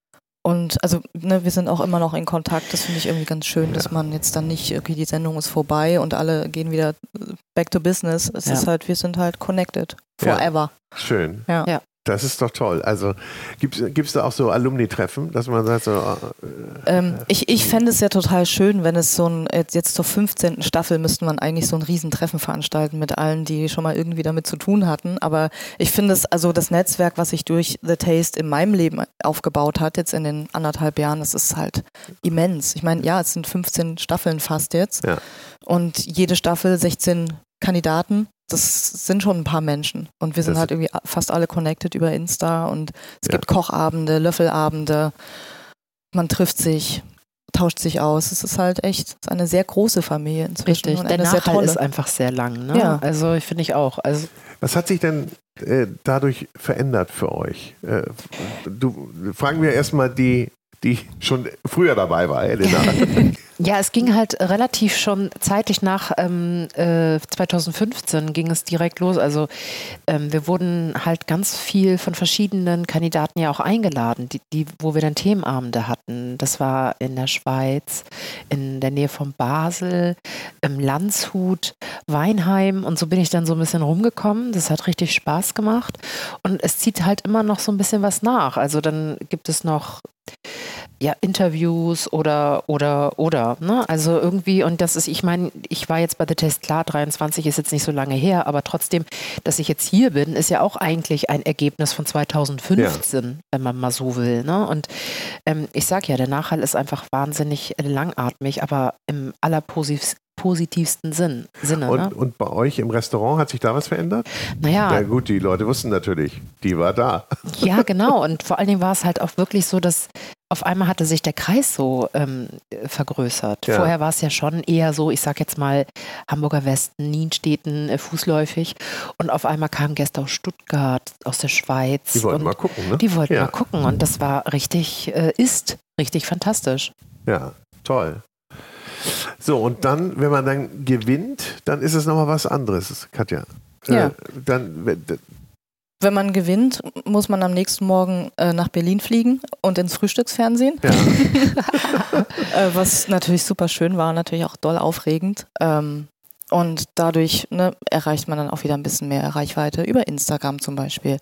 Und also, ne, wir sind auch immer noch in Kontakt. Das finde ich irgendwie ganz schön, ja. dass man jetzt dann nicht, okay, die Sendung ist vorbei und alle gehen wieder back to business. Es ja. ist halt, wir sind halt connected. Forever. Ja. Schön. Ja. ja. Das ist doch toll. Also gibt es da auch so Alumni-Treffen, dass man sagt so... Äh, ähm, ich ich fände es ja total schön, wenn es so ein, jetzt, jetzt zur fünfzehnten Staffel müsste man eigentlich so ein Riesentreffen veranstalten mit allen, die schon mal irgendwie damit zu tun hatten. Aber ich finde es, also das Netzwerk, was sich durch The Taste in meinem Leben aufgebaut hat, jetzt in den anderthalb Jahren, das ist halt immens. Ich meine, ja, es sind fünfzehn Staffeln fast jetzt. Ja. Und jede Staffel sechzehn Kandidaten. Das sind schon ein paar Menschen und wir sind das halt irgendwie fast alle connected über Insta und es ja. gibt Kochabende, Löffelabende, man trifft sich, tauscht sich aus. Es ist halt echt es ist eine sehr große Familie inzwischen. Richtig, und der eine Nachhalt sehr tolle. ist einfach sehr lang. Ne? Ja. Also finde ich auch. Also Was hat sich denn äh, dadurch verändert für euch? Äh, du, fragen wir erstmal die, die schon früher dabei war, Elena. Ja, es ging halt relativ schon zeitlich nach ähm, äh, zweitausendfünfzehn ging es direkt los. Also ähm, wir wurden halt ganz viel von verschiedenen Kandidaten ja auch eingeladen, die, die, wo wir dann Themenabende hatten. Das war in der Schweiz, in der Nähe von Basel, im Landshut, Weinheim und so bin ich dann so ein bisschen rumgekommen. Das hat richtig Spaß gemacht und es zieht halt immer noch so ein bisschen was nach. Also dann gibt es noch ja, Interviews oder, oder, oder, ne? Also irgendwie, und das ist, ich meine, ich war jetzt bei The Taste, klar, dreiundzwanzig ist jetzt nicht so lange her, aber trotzdem, dass ich jetzt hier bin, ist ja auch eigentlich ein Ergebnis von zweitausendfünfzehn, ja. wenn man mal so will, ne? Und ähm, ich sag ja, der Nachhall ist einfach wahnsinnig langatmig, aber im allerpositivsten positivsten Sinn, Sinne. Und, ne? und bei euch im Restaurant hat sich da was verändert? Naja. Ja gut, die Leute wussten natürlich, die war da. Ja, genau. Und vor allen Dingen war es halt auch wirklich so, dass auf einmal hatte sich der Kreis so ähm, vergrößert. Ja. Vorher war es ja schon eher so, ich sag jetzt mal Hamburger Westen, Nienstädten, äh, fußläufig. Und auf einmal kamen Gäste aus Stuttgart, aus der Schweiz. Die wollten und mal gucken, ne? Die wollten Ja. mal gucken. Und das war richtig, äh, ist richtig fantastisch. Ja, toll. So, und dann, wenn man dann gewinnt, dann ist es nochmal was anderes, Katja. Ja. Äh, dann, wenn- Wenn man gewinnt, muss man am nächsten Morgen äh, nach Berlin fliegen und ins Frühstücksfernsehen. ja. Äh, was natürlich super schön war, natürlich auch doll aufregend. Ähm, und dadurch ne, erreicht man dann auch wieder ein bisschen mehr Reichweite über Instagram zum Beispiel.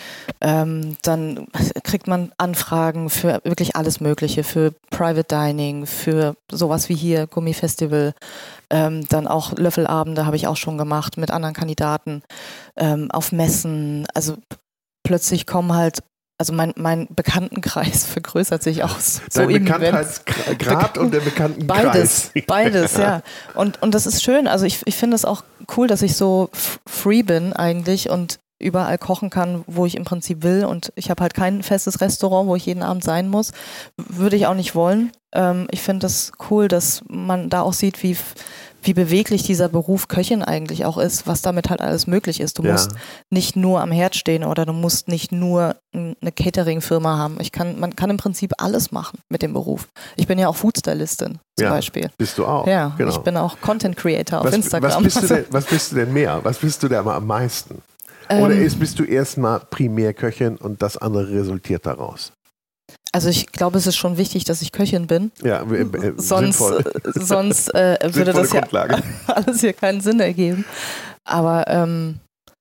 Ähm, dann kriegt man Anfragen für wirklich alles Mögliche, für Private Dining, für sowas wie hier, Gummifestival. Ähm, dann auch Löffelabende habe ich auch schon gemacht mit anderen Kandidaten ähm, auf Messen. Also plötzlich kommen halt, also mein, mein Bekanntenkreis vergrößert sich auch so. Dein in Events. Bekanntheitsgrad und der Bekanntenkreis. Beides, beides, ja. Und, und das ist schön. Also ich, ich finde es auch cool, dass ich so f- free bin eigentlich und überall kochen kann, wo ich im Prinzip will. Und ich habe halt kein festes Restaurant, wo ich jeden Abend sein muss. Würde ich auch nicht wollen. Ähm, ich finde das cool, dass man da auch sieht, wie, wie beweglich dieser Beruf Köchin eigentlich auch ist, was damit halt alles möglich ist. Du Ja. musst nicht nur am Herd stehen oder du musst nicht nur eine Catering-Firma haben. Ich kann, man kann im Prinzip alles machen mit dem Beruf. Ich bin ja auch Foodstylistin zum Ja, Beispiel. Bist du auch. Ja, genau. ich bin auch Content Creator auf was, Instagram. Was bist, du denn, was bist du denn mehr? Was bist du denn am meisten? Oder Ähm, ist, bist du erstmal Primärköchin und das andere resultiert daraus? Also ich glaube, es ist schon wichtig, dass ich Köchin bin. Ja, äh, äh, Sonst, sinnvoll. äh, sonst äh, würde Sinnvolle das ja Grundlage. alles hier keinen Sinn ergeben. Aber ähm,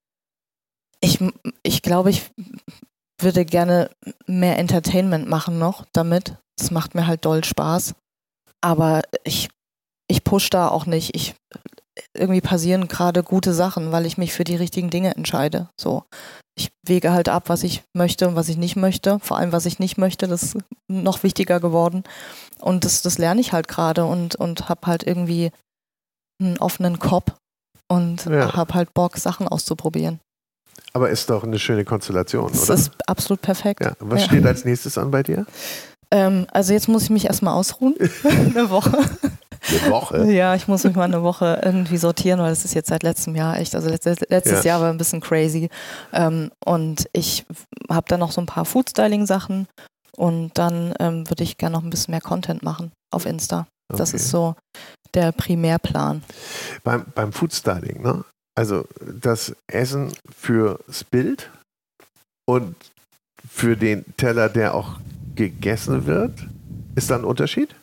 ich, ich glaube, ich würde gerne mehr Entertainment machen noch damit. Das macht mir halt doll Spaß. Aber ich, ich push da auch nicht. Ich, irgendwie passieren gerade gute Sachen, weil ich mich für die richtigen Dinge entscheide. So. Ich wege halt ab, was ich möchte und was ich nicht möchte. Vor allem, was ich nicht möchte, das ist noch wichtiger geworden. Und das, das lerne ich halt gerade und, und habe halt irgendwie einen offenen Kopf und Ja. habe halt Bock, Sachen auszuprobieren. Aber ist doch eine schöne Konstellation, Das oder? ist absolut perfekt. Ja. Was Ja. steht als nächstes an bei dir? Ähm, also jetzt muss ich mich erstmal ausruhen. Eine Woche. Eine Woche? Ja, ich muss mich mal eine Woche irgendwie sortieren, weil das ist jetzt seit letztem Jahr echt, also letztes, letztes Ja. Jahr war ein bisschen crazy. Ähm, und ich habe dann noch so ein paar Foodstyling-Sachen und dann ähm, würde ich gerne noch ein bisschen mehr Content machen auf Insta. Das Okay. ist so der Primärplan. Beim, beim Foodstyling, ne? Also das Essen fürs Bild und für den Teller, der auch gegessen wird, ist da ein Unterschied?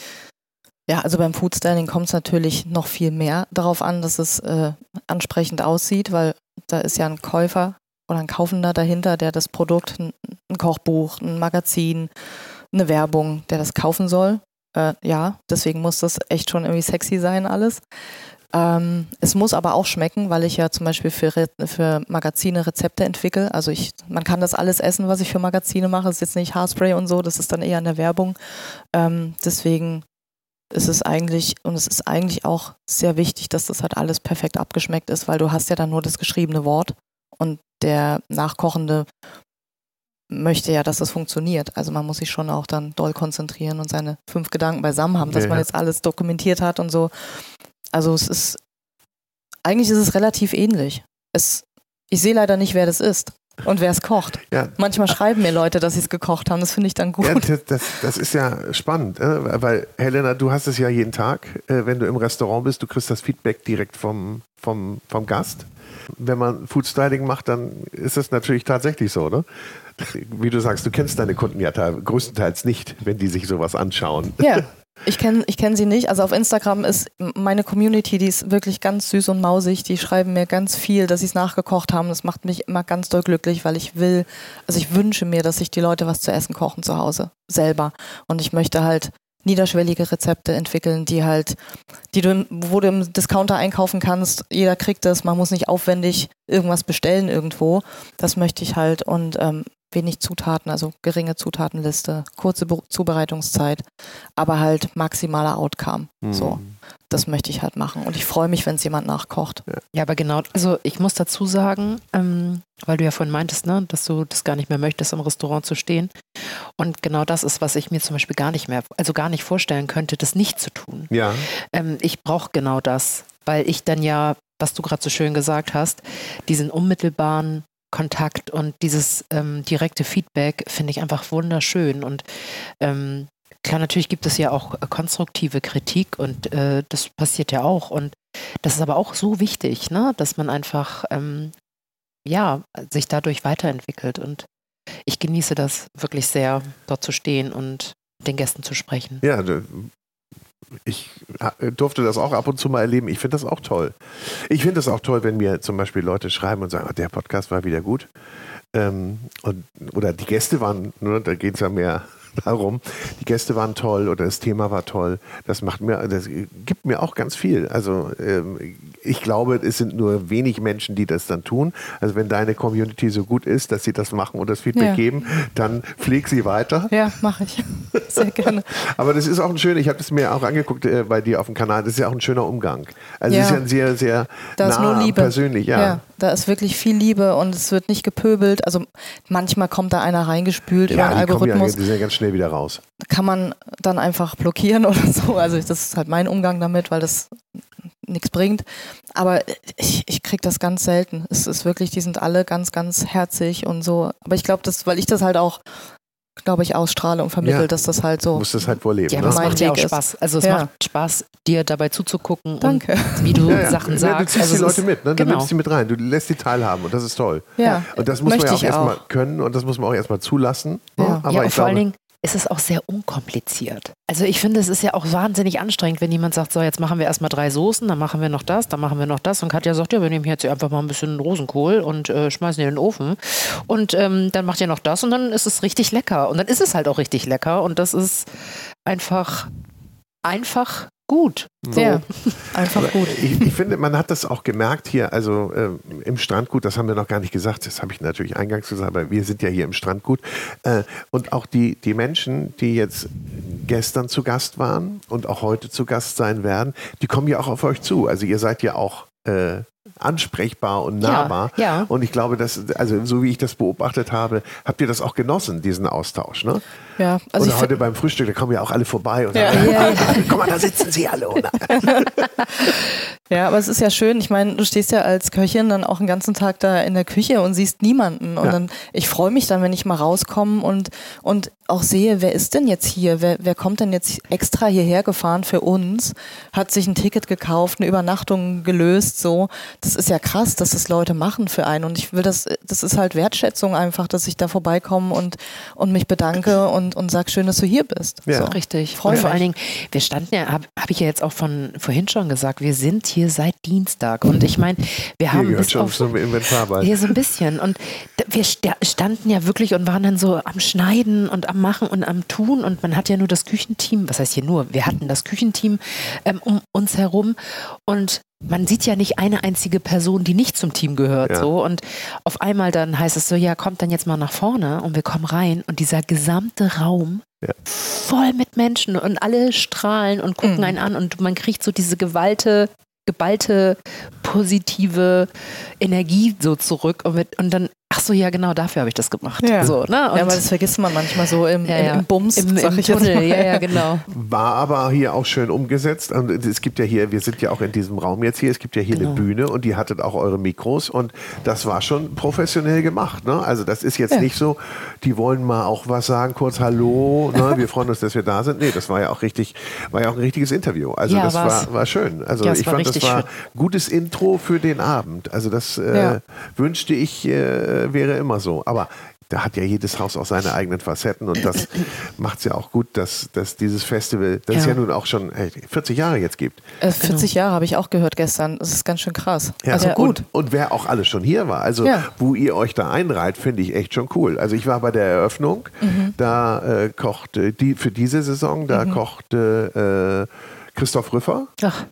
Ja, also beim Foodstyling kommt es natürlich noch viel mehr darauf an, dass es äh, ansprechend aussieht, weil da ist ja ein Käufer oder ein Kaufender dahinter, der das Produkt, ein, ein Kochbuch, ein Magazin, eine Werbung, der das kaufen soll. Äh, ja, deswegen muss das echt schon irgendwie sexy sein alles. Ähm, es muss aber auch schmecken, weil ich ja zum Beispiel für, Re- für Magazine Rezepte entwickle. Also ich, man kann das alles essen, was ich für Magazine mache. Das ist jetzt nicht Haarspray und so, das ist dann eher in der Werbung. Ähm, deswegen ist es eigentlich, und es ist eigentlich auch sehr wichtig, dass das halt alles perfekt abgeschmeckt ist, weil du hast ja dann nur das geschriebene Wort und der Nachkochende möchte ja, dass das funktioniert. Also man muss sich schon auch dann doll konzentrieren und seine fünf Gedanken beisammen haben, dass Ja, man ja. jetzt alles dokumentiert hat und so. Also es ist, eigentlich ist es relativ ähnlich. Es, ich sehe leider nicht, wer das ist und wer es kocht. Ja. Manchmal schreiben mir Leute, dass sie es gekocht haben. Das finde ich dann gut. Ja, das, das, das ist ja spannend, äh, weil Helena, du hast es ja jeden Tag, äh, wenn du im Restaurant bist, du kriegst das Feedback direkt vom, vom, vom Gast. Wenn man Foodstyling macht, dann ist es natürlich tatsächlich so, ne? Wie du sagst, du kennst deine Kunden ja ta- größtenteils nicht, wenn die sich sowas anschauen. Ja, ich kenne ich kenn sie nicht. Also auf Instagram ist meine Community, die ist wirklich ganz süß und mausig. Die schreiben mir ganz viel, dass sie es nachgekocht haben. Das macht mich immer ganz doll glücklich, weil ich will, also ich wünsche mir, dass sich die Leute was zu essen kochen zu Hause selber. Und ich möchte halt niederschwellige Rezepte entwickeln, die halt, die du, im- wo du im Discounter einkaufen kannst. Jeder kriegt das, man muss nicht aufwendig irgendwas bestellen irgendwo. Das möchte ich halt und ähm, wenig Zutaten, also geringe Zutatenliste, kurze Be- Zubereitungszeit, aber halt maximaler Outcome. Mhm. So, das möchte ich halt machen. Und ich freue mich, wenn es jemand nachkocht. Ja. ja, aber genau, also ich muss dazu sagen, ähm, weil du ja vorhin meintest, ne, dass du das gar nicht mehr möchtest, im Restaurant zu stehen. Und genau das ist, was ich mir zum Beispiel gar nicht mehr, also gar nicht vorstellen könnte, das nicht zu tun. Ja. Ähm, ich brauche genau das, weil ich dann ja, was du gerade so schön gesagt hast, diesen unmittelbaren Kontakt und dieses ähm, direkte Feedback finde ich einfach wunderschön. Und ähm, klar, natürlich gibt es ja auch konstruktive Kritik und äh, das passiert ja auch. Und das ist aber auch so wichtig, ne, dass man einfach ähm, ja, sich dadurch weiterentwickelt. Und ich genieße das wirklich sehr, dort zu stehen und den Gästen zu sprechen. Ja, ich durfte das auch ab und zu mal erleben. Ich finde das auch toll. Ich finde das auch toll, wenn mir zum Beispiel Leute schreiben und sagen, oh, der Podcast war wieder gut. Ähm, und, oder die Gäste waren, ne, da geht es ja mehr darum, die Gäste waren toll oder das Thema war toll. Das macht mir, das gibt mir auch ganz viel. Also ähm, ich glaube, es sind nur wenig Menschen, die das dann tun. Also wenn deine Community so gut ist, dass sie das machen und das Feedback ja. geben, dann pfleg sie weiter. Ja, mache ich. Sehr gerne. Aber das ist auch ein schöner, ich habe das mir auch angeguckt äh, bei dir auf dem Kanal, das ist ja auch ein schöner Umgang. Also es ja. ist ja ein sehr, sehr da nah ist nur Liebe. persönlich. Ja. ja, da ist wirklich viel Liebe und es wird nicht gepöbelt. Also manchmal kommt da einer reingespült ja, über den die Algorithmus. Ja, die sind ja ganz schnell wieder raus. Kann man dann einfach blockieren oder so. Also das ist halt mein Umgang damit, weil das nichts bringt. Aber ich, ich kriege das ganz selten. Es ist wirklich, die sind alle ganz, ganz herzig und so. Aber ich glaube, das, weil ich das halt auch, glaube ich, ausstrahle und vermittle, ja. dass das halt so. Du musst das halt wohl leben. Ja, ne? das macht ja auch Spaß. Also es ja. macht Spaß, dir dabei zuzugucken Danke. und wie du ja, ja. Sachen ja, sagst. Du ziehst also die Leute mit, ne? Du genau. nimmst sie mit rein, du lässt sie teilhaben und das ist toll. Ja. Und das muss Möchte man ja auch erstmal auch. können und das muss man auch erstmal zulassen. Ja, ne? Aber ja und ich vor glaube, allen Dingen ist es auch sehr unkompliziert. Also ich finde, es ist ja auch wahnsinnig anstrengend, wenn jemand sagt, so jetzt machen wir erstmal drei Soßen, dann machen wir noch das, dann machen wir noch das. Und Katja sagt, ja, wir nehmen jetzt einfach mal ein bisschen Rosenkohl und äh, schmeißen in den Ofen. Und ähm, dann macht ihr noch das und dann ist es richtig lecker. Und dann ist es halt auch richtig lecker. Und das ist einfach, einfach gut. So. Ja, einfach gut. Ich, ich finde, man hat das auch gemerkt hier, also äh, im Strandgut, das haben wir noch gar nicht gesagt, das habe ich natürlich eingangs gesagt, aber wir sind ja hier im Strandgut. Äh, und auch die, die Menschen, die jetzt gestern zu Gast waren und auch heute zu Gast sein werden, die kommen ja auch auf euch zu. Also ihr seid ja auch äh, ansprechbar und nahbar. Ja, ja. Und ich glaube, dass, also so wie ich das beobachtet habe, habt ihr das auch genossen, diesen Austausch, ne? Ja, also oder ich heute beim Frühstück, da kommen ja auch alle vorbei und ja. sagen, Ja, ja. guck mal, da sitzen sie alle. Oder? Ja, aber es ist ja schön. Ich meine, du stehst ja als Köchin dann auch den ganzen Tag da in der Küche und siehst niemanden. Und ja. dann, ich freue mich dann, wenn ich mal rauskomme und, und auch sehe, wer ist denn jetzt hier? Wer, wer kommt denn jetzt extra hierher gefahren für uns? Hat sich ein Ticket gekauft, eine Übernachtung gelöst, so. Das ist ja krass, dass das Leute machen für einen. Und ich will das, das ist halt Wertschätzung einfach, dass ich da vorbeikomme und, und mich bedanke und, und sag, schön, dass du hier bist. Ja. So. Richtig. Freu und vor mich. allen Dingen, wir standen ja, habe hab ich ja jetzt auch von vorhin schon gesagt, wir sind hier seit Dienstag. Und ich meine, wir haben Hier bis schon auf, zum Inventar bei. hier so ein bisschen. Und wir standen ja wirklich und waren dann so am Schneiden und am Machen und am Tun. Und man hat ja nur das Küchenteam, was heißt hier nur? Wir hatten das Küchenteam ähm, um uns herum. Und man sieht ja nicht eine einzige Person, die nicht zum Team gehört. Ja. So. Und auf einmal dann heißt es so, ja, kommt dann jetzt mal nach vorne. Und wir kommen rein. Und dieser gesamte Raum ja. voll mit Menschen. Und alle strahlen und gucken mhm. einen an. Und man kriegt so diese Gewalte, geballte, positive Energie so zurück. Und, mit, und dann, ach so, ja genau, dafür habe ich das gemacht. Ja, so, ne? Und ja, weil das vergisst man manchmal so im, ja, im, ja. im Bums. Im, sag im ich jetzt Tunnel, mal. ja, ja, genau. War aber hier auch schön umgesetzt. Und es gibt ja hier, wir sind ja auch in diesem Raum jetzt hier, es gibt ja hier Genau. eine Bühne und die hattet auch eure Mikros und das war schon professionell gemacht. Ne? Also das ist jetzt Ja. nicht so, die wollen mal auch was sagen, kurz Hallo, ne? Wir freuen uns, dass wir da sind. Nee, das war ja auch richtig, war ja auch ein richtiges Interview. Also Ja, das war's. war, war schön. Also Ja, es ich war fand, das richtig war schön. gutes Intro für den Abend. Also das äh, Ja. wünschte ich, äh, wäre immer so. Aber da hat ja jedes Haus auch seine eigenen Facetten und das macht es ja auch gut, dass, dass dieses Festival, das Ja. es ja nun auch schon hey, vierzig Jahre jetzt gibt. Äh, vierzig Jahre habe ich auch gehört gestern. Das ist ganz schön krass. Ja. Also gut. Und, und wer auch alles schon hier war, also Ja. wo ihr euch da einreiht, finde ich echt schon cool. Also ich war bei der Eröffnung, Mhm. da äh, kochte die für diese Saison, da Mhm. kochte äh, Christoph Rüffer. Ach,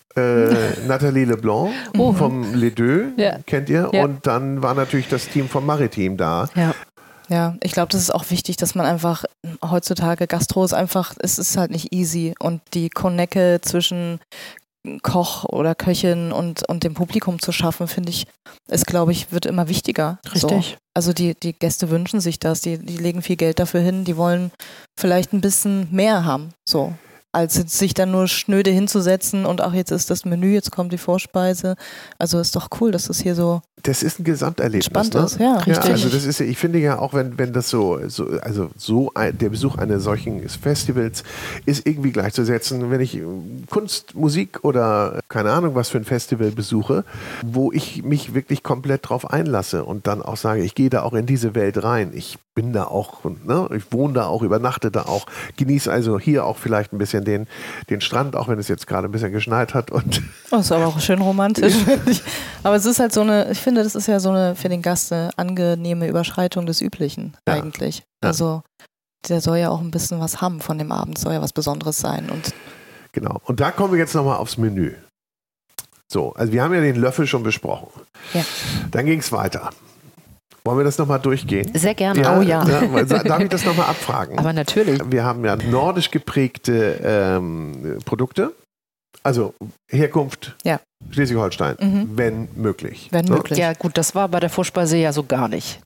Äh, Nathalie Leblanc Oh. vom Les Deux, Ja. kennt ihr? Ja. Und dann war natürlich das Team vom Maritim da. ja. Ja, ich glaube, das ist auch wichtig, dass man einfach heutzutage, Gastro ist einfach, es ist halt nicht easy und die Connecte zwischen Koch oder Köchin und, und dem Publikum zu schaffen, finde ich, ist, glaube ich, wird immer wichtiger. Richtig. So. Also die, die Gäste wünschen sich das, die, die legen viel Geld dafür hin, die wollen vielleicht ein bisschen mehr haben, so. Als sich dann nur schnöde hinzusetzen und ach, jetzt ist das Menü, jetzt kommt die Vorspeise. Also ist doch cool, dass das hier so das ist ein Gesamterlebnis. Spannend ne? ist, ja, richtig. Ja, also das ist, ich finde ja auch, wenn, wenn das so, so also so ein, der Besuch eines solchen Festivals ist irgendwie gleichzusetzen, wenn ich Kunst, Musik oder keine Ahnung was für ein Festival besuche, wo ich mich wirklich komplett drauf einlasse und dann auch sage, ich gehe da auch in diese Welt rein. Ich bin da auch, ne, ich wohne da auch, übernachte da auch, genieße also hier auch vielleicht ein bisschen den, den Strand, auch wenn es jetzt gerade ein bisschen geschneit hat. Und oh, ist aber auch schön romantisch. Aber es ist halt so eine, ich finde, das ist ja so eine für den Gast eine angenehme Überschreitung des Üblichen ja. eigentlich. Ja. Also der soll ja auch ein bisschen was haben von dem Abend, soll ja was Besonderes sein. Und genau. Und da kommen wir jetzt nochmal aufs Menü. So, also wir haben ja den Löffel schon besprochen. Ja. Dann ging es weiter. Wollen wir das nochmal durchgehen? Sehr gerne. Ja, Oh ja. ja. Darf ich das nochmal abfragen? Aber natürlich. Wir haben ja nordisch geprägte ähm, Produkte. Also Herkunft Ja. Schleswig-Holstein, Mhm. wenn möglich. Wenn Ne? möglich. Ja gut, das war bei der Vorspeise ja so gar nicht.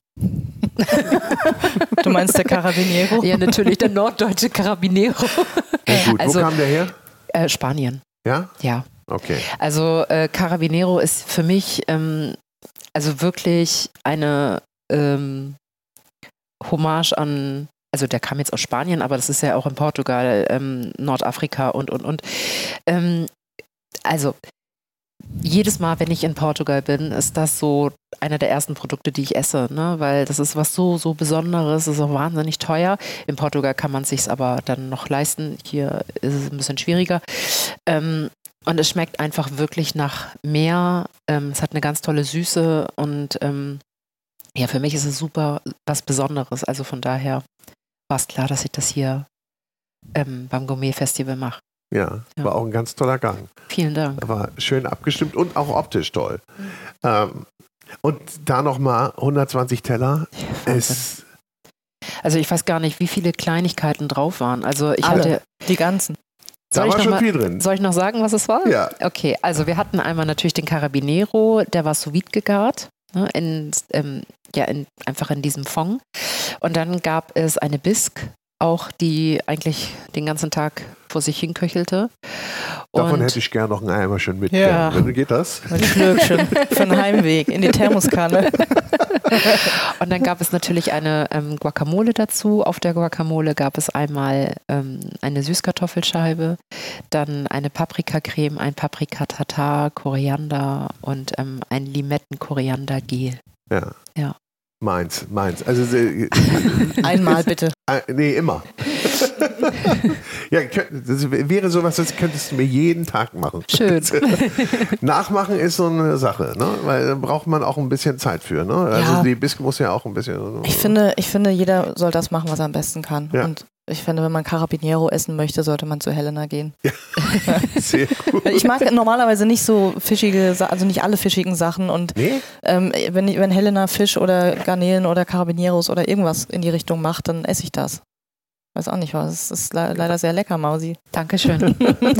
Du meinst der Carabiniero? Ja, natürlich der norddeutsche Carabiniero. Ja, gut. Also- Wo kam der her? Äh, Spanien, Ja? ja. Okay. Also äh, Carabiniero ist für mich ähm, also wirklich eine ähm, Hommage an, also der kam jetzt aus Spanien, aber das ist ja auch in Portugal, ähm, Nordafrika und, und, und. Ähm, also jedes Mal, wenn ich in Portugal bin, ist das so einer der ersten Produkte, die ich esse, ne? Weil das ist was so, so Besonderes, ist auch wahnsinnig teuer. In Portugal kann man es sich aber dann noch leisten, hier ist es ein bisschen schwieriger. Ähm, und es schmeckt einfach wirklich nach Meer. Ähm, es hat eine ganz tolle Süße und ähm, ja, für mich ist es super was Besonderes. Also von daher war es klar, dass ich das hier ähm, beim Gourmet-Festival mache. Ja, Ja. war auch ein ganz toller Gang. Vielen Dank. War schön abgestimmt und auch optisch toll. Ähm, und da nochmal hundertzwanzig Teller. Wahnsinn. Ist, Also ich weiß gar nicht, wie viele Kleinigkeiten drauf waren. Also ich Alle. hatte. Die ganzen. da Soll ich war noch schon mal- viel drin. Soll ich noch sagen, was es war? Ja. Okay, also wir hatten einmal natürlich den Carabiniero, der war sous vide gegart, ne, in, ähm, ja, in, einfach in diesem Fond. Und dann gab es eine Bisque, auch die eigentlich den ganzen Tag vor sich hin köchelte. Davon Und hätte ich gerne noch ein Eimerchen mit. Ja. Wenn geht das? Mit Schlürkchen für den Heimweg in die Thermoskanne. Und dann gab es natürlich eine ähm, Guacamole dazu. Auf der Guacamole gab es einmal ähm, eine Süßkartoffelscheibe, dann eine Paprikacreme, ein Paprika-Tatar, Koriander und ähm, ein Limetten-Koriander-Gel. Ja. Ja. Meins, meins. Also, äh, Einmal bitte. äh, nee, immer. Ja, das wäre sowas, das könntest du mir jeden Tag machen. Schön. Nachmachen ist so eine Sache, ne? Weil da braucht man auch ein bisschen Zeit für. Ne? Also Ja. die Bisque muss ja auch ein bisschen. Ich finde, ich finde, jeder soll das machen, was er am besten kann. Ja. Und ich finde, wenn man Carabiniero essen möchte, sollte man zu Helena gehen. Sehr gut. Ich mag normalerweise nicht so fischige, Sa- also nicht alle fischigen Sachen. Und Nee? ähm, wenn, wenn Helena Fisch oder Garnelen oder Carabinieros oder irgendwas in die Richtung macht, dann esse ich das. Weiß auch nicht was. Es ist le- leider sehr lecker, Mausi. Dankeschön.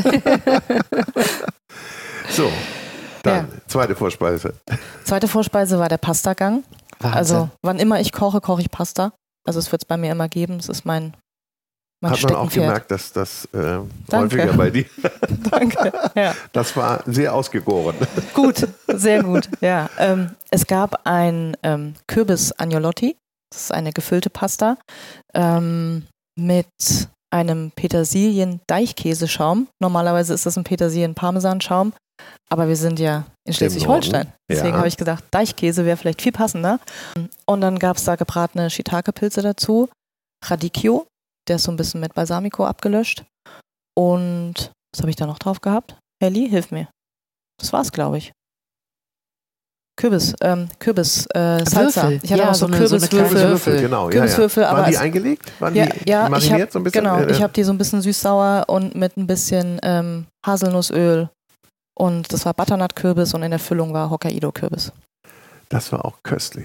So, dann Ja. zweite Vorspeise. Zweite Vorspeise war der Pastagang. Wahnsinn. Also wann immer ich koche, koche ich Pasta. Also es wird es bei mir immer geben. Das ist mein, mein Hat man auch Steckenpferd. gemerkt, dass das äh, Danke. häufiger bei dir. Danke. Ja. Das war sehr ausgegoren. Gut, sehr gut. Ja, ähm, es gab ein ähm, Kürbis-Agnolotti. Das ist eine gefüllte Pasta ähm, mit einem Petersilien-Deichkäseschaum. Normalerweise ist das ein Petersilien-Parmesanschaum, aber wir sind ja in Schleswig-Holstein. Norden, Deswegen ja. habe ich gedacht, Deichkäse wäre vielleicht viel passender. Und dann gab es da gebratene Shiitake-Pilze dazu, Radicchio, der ist so ein bisschen mit Balsamico abgelöscht. Und was habe ich da noch drauf gehabt? Helly, hilf mir. Das war's, glaube ich. Kürbis, ähm, Kürbis, äh, Salsa. Würfel. Ich hatte Ja, auch so, so eine- so eine kleine Kürbiswürfel. Würfel. genau. Kürbiswürfel, ja, ja. aber Waren die es- eingelegt? Waren Ja, die ja, ich mariniert hab, so ein bisschen? genau, Äh, ich habe die so ein bisschen süß-sauer und mit ein bisschen ähm, Haselnussöl. Und das war Butternut-Kürbis und in der Füllung war Hokkaido-Kürbis. Das war auch köstlich.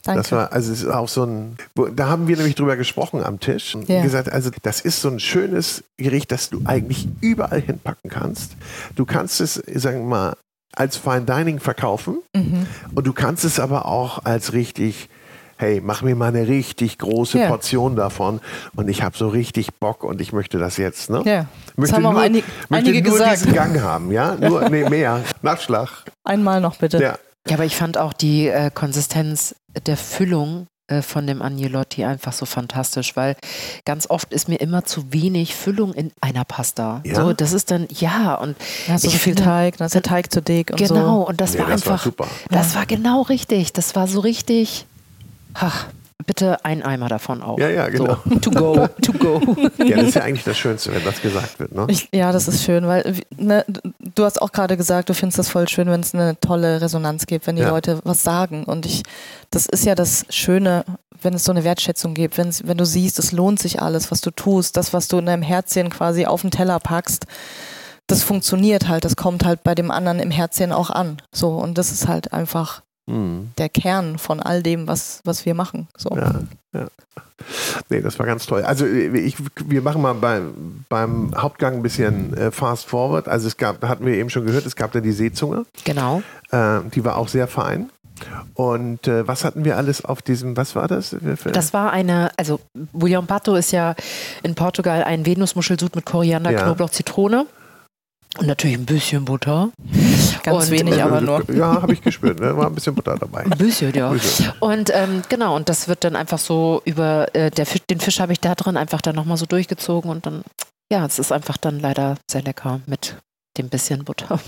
Danke. Das war, also es ist auch so ein, da haben wir nämlich drüber gesprochen am Tisch und ja. gesagt, also das ist so ein schönes Gericht, das du eigentlich überall hinpacken kannst. Du kannst es, sagen wir mal, als Fine Dining verkaufen mhm. und du kannst es aber auch als richtig, hey, mach mir mal eine richtig große ja. Portion davon und ich habe so richtig Bock und ich möchte das jetzt, ne? Ja. Möchte das haben nur, auch einig, möchte einige nur gesagt. diesen Gang haben, ja? Nur, nee, mehr. Nachschlag. Einmal noch bitte. Ja. Ja, aber ich fand auch die äh, Konsistenz der Füllung äh, von dem Agnolotti einfach so fantastisch, weil ganz oft ist mir immer zu wenig Füllung in einer Pasta. Ja? So, das ist dann, ja, und da hast du ich so viel finde, Teig, dann ist der Teig zu dick und genau, so. Genau, und das nee, war das einfach, war super. das war genau richtig. Das war so richtig, ach, bitte ein Eimer davon auch. Ja, ja, genau. So, to go, to go. Ja, das ist ja eigentlich das Schönste, wenn das gesagt wird, ne? Ich, ja, das ist schön, weil ne, du hast auch gerade gesagt, du findest das voll schön, wenn es eine tolle Resonanz gibt, wenn die ja. Leute was sagen. Und ich, das ist ja das Schöne, wenn es so eine Wertschätzung gibt, wenn's, wenn du siehst, es lohnt sich alles, was du tust, das, was du in deinem Herzchen quasi auf den Teller packst, das funktioniert halt, das kommt halt bei dem anderen im Herzchen auch an. So, und das ist halt einfach der Kern von all dem, was, was wir machen. So. Ja, ja. Nee, das war ganz toll. Also ich, wir machen mal bei, beim Hauptgang ein bisschen äh, fast forward. Also es gab, hatten wir eben schon gehört, es gab da die Seezunge. Genau. Äh, die war auch sehr fein. Und äh, was hatten wir alles auf diesem, was war das? Das war eine, also Bouillon Pato ist ja in Portugal ein Venusmuschelsud mit Koriander, ja. Knoblauch, Zitrone. Und natürlich ein bisschen Butter. Ganz und, wenig, äh, aber nur. Ja, habe ich gespürt. Ne? War ein bisschen Butter dabei. Ein bisschen, ja. Und ähm, genau, und das wird dann einfach so über, äh, der Fisch, den Fisch habe ich da drin einfach dann nochmal so durchgezogen und dann, ja, es ist einfach dann leider sehr lecker mit dem bisschen Butter.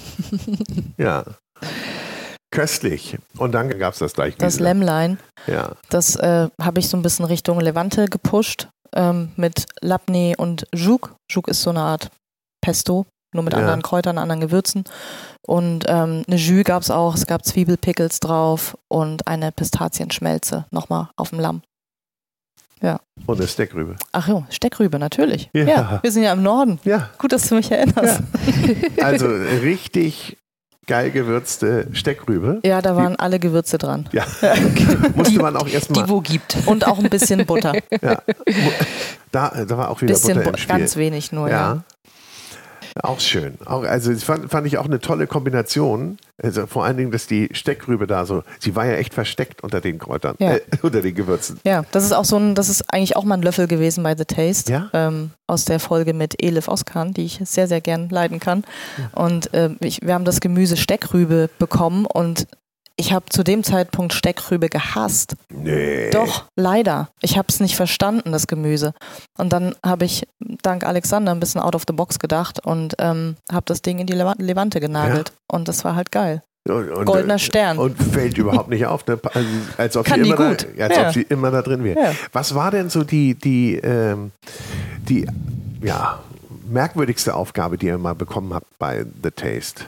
Ja. Köstlich. Und dann gab es das gleich wieder. Das Lämmlein. Ja. Das äh, habe ich so ein bisschen Richtung Levante gepusht ähm, mit Labneh und Jouk. Jouk ist so eine Art Pesto. Nur mit ja. anderen Kräutern, anderen Gewürzen. Und ähm, eine Jus gab es auch, es gab Zwiebelpickles drauf und eine Pistazienschmelze nochmal auf dem Lamm. Ja. Und eine Steckrübe. Ach jo, Steckrübe, natürlich. Ja. ja. Wir sind ja im Norden. Ja. Gut, dass du mich erinnerst. Ja. Also richtig geil gewürzte Steckrübe. Ja, da waren die, alle Gewürze dran. Ja. Musste man auch erstmal. Die wo gibt. Und auch ein bisschen Butter. Ja. Da, da war auch wieder bisschen Butter im Spiel. Ganz wenig nur, ja. ja. Auch schön. Auch, also das fand, fand ich auch eine tolle Kombination. Also vor allen Dingen, dass die Steckrübe da so, sie war ja echt versteckt unter den Kräutern, ja. äh, unter den Gewürzen. Ja, das ist auch so ein, das ist eigentlich auch mal ein Löffel gewesen bei The Taste. Ja? Ähm, aus der Folge mit Elif Oskan, die ich sehr, sehr gern leiden kann. Ja. Und äh, ich, wir haben das Gemüse Steckrübe bekommen und ich habe zu dem Zeitpunkt Steckrübe gehasst. Nee. Doch, leider. Ich habe es nicht verstanden, das Gemüse. Und dann habe ich dank Alexander ein bisschen out of the box gedacht und ähm, habe das Ding in die Levante genagelt. Ja. Und das war halt geil. Und, und, Goldener Stern. Und fällt überhaupt nicht auf, ne? als, als, ob, Kann sie die immer gut. Da, als ja. ob sie immer da drin wäre. Ja. Was war denn so die, die, ähm, die ja, merkwürdigste Aufgabe, die ihr mal bekommen habt bei The Taste?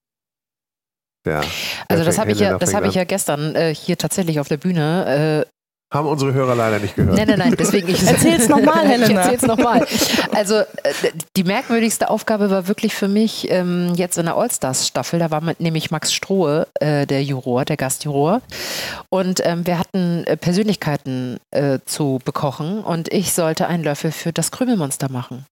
Ja, also das habe ich, ja, hab ich ja gestern äh, hier tatsächlich auf der Bühne. Äh, Haben unsere Hörer leider nicht gehört. Nein, nein, nein, deswegen ich erzähl's nochmal, Helena. Ich erzähl's nochmal. Also äh, die merkwürdigste Aufgabe war wirklich für mich ähm, jetzt in der Allstars-Staffel, da war mit, nämlich Max Strohe äh, der Juror, der Gastjuror. Und ähm, wir hatten äh, Persönlichkeiten äh, zu bekochen und ich sollte einen Löffel für das Krümelmonster machen.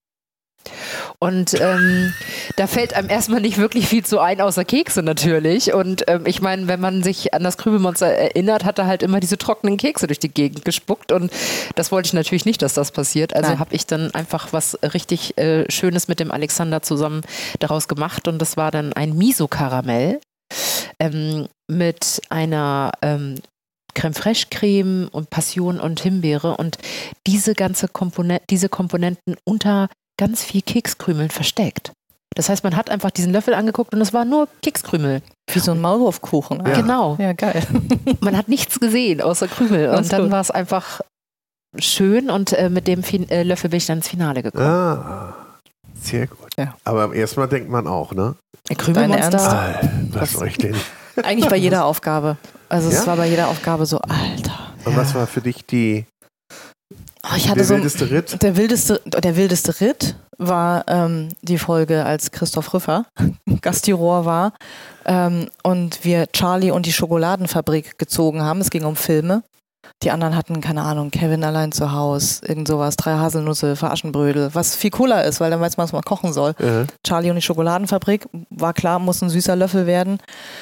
Und ähm, da fällt einem erstmal nicht wirklich viel zu ein, außer Kekse natürlich. Und ähm, ich meine, wenn man sich an das Krümelmonster erinnert, hat er halt immer diese trockenen Kekse durch die Gegend gespuckt. Und das wollte ich natürlich nicht, dass das passiert. Also habe ich dann einfach was richtig äh, Schönes mit dem Alexander zusammen daraus gemacht. Und das war dann ein Miso-Karamell ähm, mit einer ähm, Crème Fraiche Creme und Passion und Himbeere. Und diese ganze Komponent, diese Komponenten unter ganz viel Kekskrümeln versteckt. Das heißt, man hat einfach diesen Löffel angeguckt und es war nur Kekskrümel. Wie so ein Maulwurfkuchen. Ja. Genau. Ja, geil. Man hat nichts gesehen außer Krümel. Und Ganz dann war es einfach schön und äh, mit dem fin- äh, Löffel bin ich dann ins Finale gekommen. Ah, sehr gut. Ja. Aber erstmal denkt man auch, ne? Krümelmonster. Ah, was soll ich denn? Eigentlich bei jeder Aufgabe. Also ja? es war bei jeder Aufgabe so, Alter. Und ja. was war für dich die Oh, ich hatte der so, wildeste Ritt? Der wildeste, der wildeste Ritt war ähm, die Folge, als Christoph Rüffer Gastjuror war ähm, und wir Charlie und die Schokoladenfabrik gezogen haben. Es ging um Filme Die anderen hatten, keine Ahnung, Kevin allein zu Hause, irgend sowas, drei Haselnüsse, Aschenbrödel, was viel cooler ist, weil dann weiß man, was man kochen soll. Ja. Charlie und die Schokoladenfabrik, war klar, muss ein süßer Löffel werden.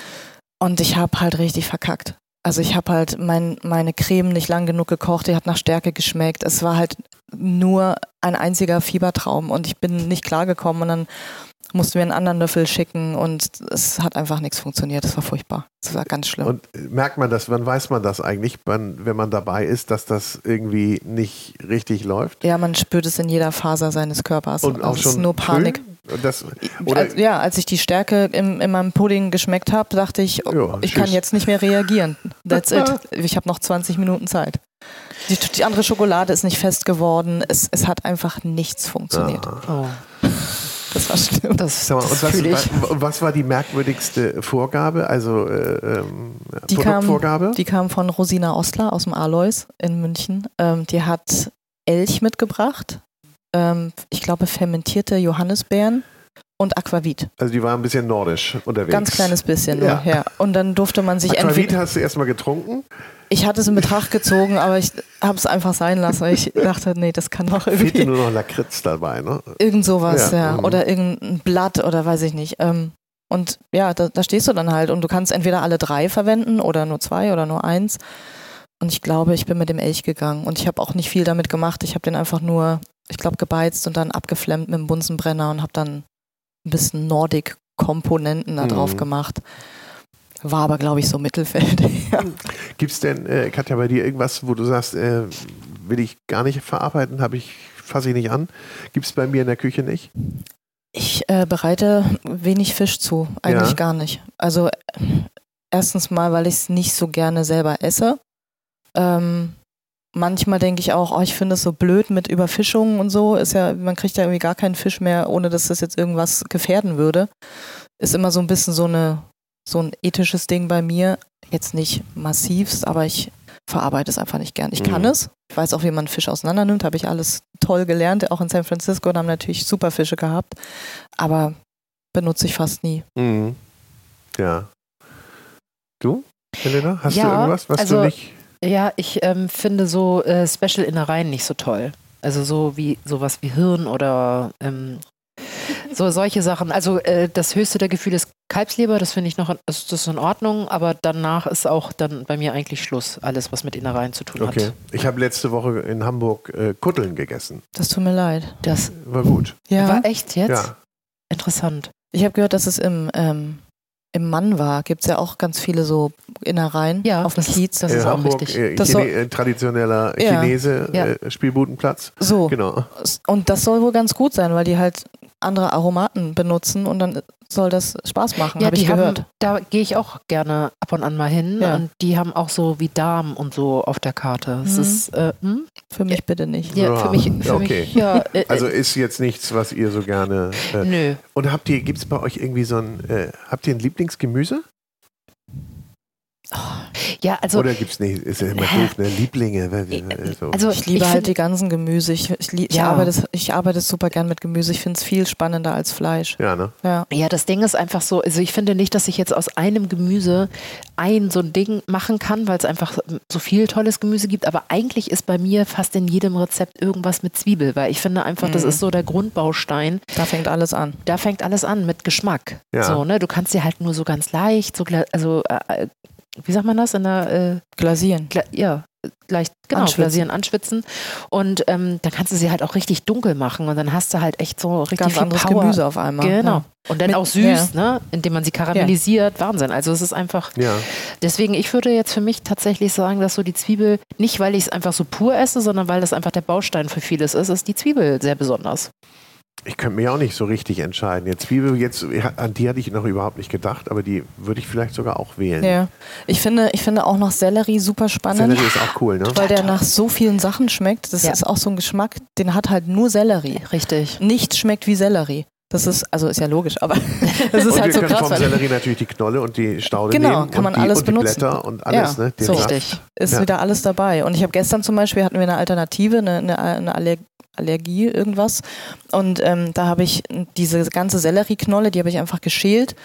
Und ich habe halt richtig verkackt. Also ich habe halt mein, meine Creme nicht lang genug gekocht, die hat nach Stärke geschmeckt. Es war halt nur ein einziger Fiebertraum und ich bin nicht klargekommen und dann mussten wir einen anderen Löffel schicken und es hat einfach nichts funktioniert. Das war furchtbar. Das war ganz schlimm. Und merkt man das, wann weiß man das eigentlich, wann, wenn man dabei ist, dass das irgendwie nicht richtig läuft? Ja, man spürt es in jeder Faser seines Körpers. Und auch also schon es ist nur Panik. Das, oder als, ja, als ich die Stärke im, in meinem Pudding geschmeckt habe, dachte ich, oh, ja, ich tschüss. kann jetzt nicht mehr reagieren. That's it. Ich habe noch zwanzig Minuten Zeit. Die, die andere Schokolade ist nicht fest geworden. Es, es hat einfach nichts funktioniert. Ah. Oh. Das war schlimm. Das, Sag mal, das und was, fühle ich. wa- was war die merkwürdigste Vorgabe, also äh, ähm, Die kam, Produktvorgabe? die kam von Rosina Ostler aus dem Alois in München. Ähm, die hat Elch mitgebracht. Ähm, ich glaube fermentierte Johannisbeeren und Aquavit. Also die war ein bisschen nordisch unterwegs. Ganz kleines bisschen nur, Ja. ja. Und dann durfte man sich Aquavit entweder... hast du erstmal getrunken? Ich hatte es in Betracht gezogen, aber ich habe es einfach sein lassen, weil ich dachte, nee, das kann doch Fehlte irgendwie... nur noch Lakritz dabei, ne? Irgend sowas, Ja, ja. mhm. Oder irgendein Blatt oder weiß ich nicht. Ähm, und ja, da, da stehst du dann halt und du kannst entweder alle drei verwenden oder nur zwei oder nur eins. Und ich glaube, ich bin mit dem Elch gegangen und ich habe auch nicht viel damit gemacht. Ich habe den einfach nur, ich glaube, gebeizt und dann abgeflemmt mit dem Bunsenbrenner und habe dann ein bisschen Nordic-Komponenten da drauf Mhm. gemacht. War aber, glaube ich, so Mittelfeld. Ja. Gibt es denn, äh, Katja, bei dir irgendwas, wo du sagst, äh, will ich gar nicht verarbeiten, habe ich, fasse ich nicht an? Gibt es bei mir in der Küche nicht? Ich äh, bereite wenig Fisch zu, eigentlich Ja. gar nicht. Also äh, erstens mal, weil ich es nicht so gerne selber esse. Ähm, manchmal denke ich auch, oh, ich finde es so blöd mit Überfischungen und so. Ist ja, man kriegt ja irgendwie gar keinen Fisch mehr, ohne dass das jetzt irgendwas gefährden würde. Ist immer so ein bisschen so eine so ein ethisches Ding bei mir. Jetzt nicht massivst, aber ich verarbeite es einfach nicht gern. Ich kann Mhm. es. Ich weiß auch, wie man Fisch auseinander nimmt. Habe ich alles toll gelernt. Auch in San Francisco da haben natürlich super Fische gehabt. Aber benutze ich fast nie. Mhm. Ja. Du, Helena, hast Ja, du irgendwas, was also- du nicht... Ja, ich ähm, finde so äh, Special-Innereien nicht so toll. Also so wie sowas wie Hirn oder ähm, so solche Sachen. Also äh, das höchste der Gefühle ist Kalbsleber, das finde ich noch, also das ist in Ordnung, aber danach ist auch dann bei mir eigentlich Schluss, alles was mit Innereien zu tun Okay. hat. Ich habe letzte Woche in Hamburg äh, Kutteln gegessen. Das tut mir leid. Das War gut. Ja. war echt jetzt Ja. interessant. Ich habe gehört, dass es im, ähm, im Mann war. Gibt es ja auch ganz viele so Innereien Ja, auf dem das ist- Kiez. das in ist auch Hamburg, richtig. äh, Das Chine soll- äh, traditioneller Ja. Chinese Ja. äh, Spielbudenplatz. So. Genau. Und das soll wohl ganz gut sein, weil die halt andere Aromaten benutzen und dann soll das Spaß machen, Ja, habe ich die gehört. haben, da gehe ich auch gerne ab und an mal hin Ja. und die haben auch so wie Darm und so auf der Karte. Das Mhm. ist, äh, hm? Für mich bitte nicht. Ja, Ja, für mich, für ja, okay. mich, ja. Äh, Also ist jetzt nichts, was ihr so gerne... Äh, nö. und habt ihr, gibt es bei euch irgendwie so ein... Äh, habt ihr ein Lieblingsgemüse? Ja, also, Oder gibt es nicht? Ist ja immer doof, ne? Lieblinge. weil wir, äh, so. also Ich liebe ich halt find- die ganzen Gemüse. Ich, ich, lie- ich, Ja. arbeite, ich arbeite super gern mit Gemüse. Ich finde es viel spannender als Fleisch. ja, ne? Ja. Ja, das Ding ist einfach so, also ich finde nicht, dass ich jetzt aus einem Gemüse ein so ein Ding machen kann, weil es einfach so viel tolles Gemüse gibt, aber eigentlich ist bei mir fast in jedem Rezept irgendwas mit Zwiebel, weil ich finde einfach, das Mhm. ist so der Grundbaustein. Da fängt alles an. Da fängt alles an mit Geschmack. Ja. So, ne? Du kannst dir halt nur so ganz leicht, so gla- also äh, wie sagt man das? In der äh, Glasieren. Gla ja, leicht, genau, Anschwitzen. glasieren, anschwitzen. Und ähm, dann kannst du sie halt auch richtig dunkel machen und dann hast du halt echt so richtig Ganz viel anderes Power. Gemüse auf einmal. Genau. Ja. Und dann Mit- auch süß, ne? Indem man sie karamellisiert. Wahnsinn. Also es ist einfach, Ja. deswegen, ich würde jetzt für mich tatsächlich sagen, dass so die Zwiebel, nicht weil ich es einfach so pur esse, sondern weil das einfach der Baustein für vieles ist, ist die Zwiebel sehr besonders. Ich könnte mir auch nicht so richtig entscheiden. Jetzt Zwiebel, jetzt, an die hatte ich noch überhaupt nicht gedacht, aber die würde ich vielleicht sogar auch wählen. Ja. Ich finde, ich finde auch noch Sellerie super spannend. Sellerie ist auch cool, ne? Weil der nach so vielen Sachen schmeckt. Das Ja. ist auch so ein Geschmack, den hat halt nur Sellerie. Richtig. Nichts schmeckt wie Sellerie. Das ist, also ist ja logisch, aber das ist Und halt wir so können krass. vom Weil Sellerie natürlich die Knolle und die Staude Genau, nehmen kann man und die, alles und die benutzen. Blätter und alles, Ja, ne? Den so. Saft. Richtig. ist Ja. wieder alles dabei. Und ich habe gestern zum Beispiel, hatten wir eine Alternative, eine, eine, eine Aller Allergie, irgendwas. Und ähm, da habe ich diese ganze Sellerieknolle, die habe ich einfach geschält,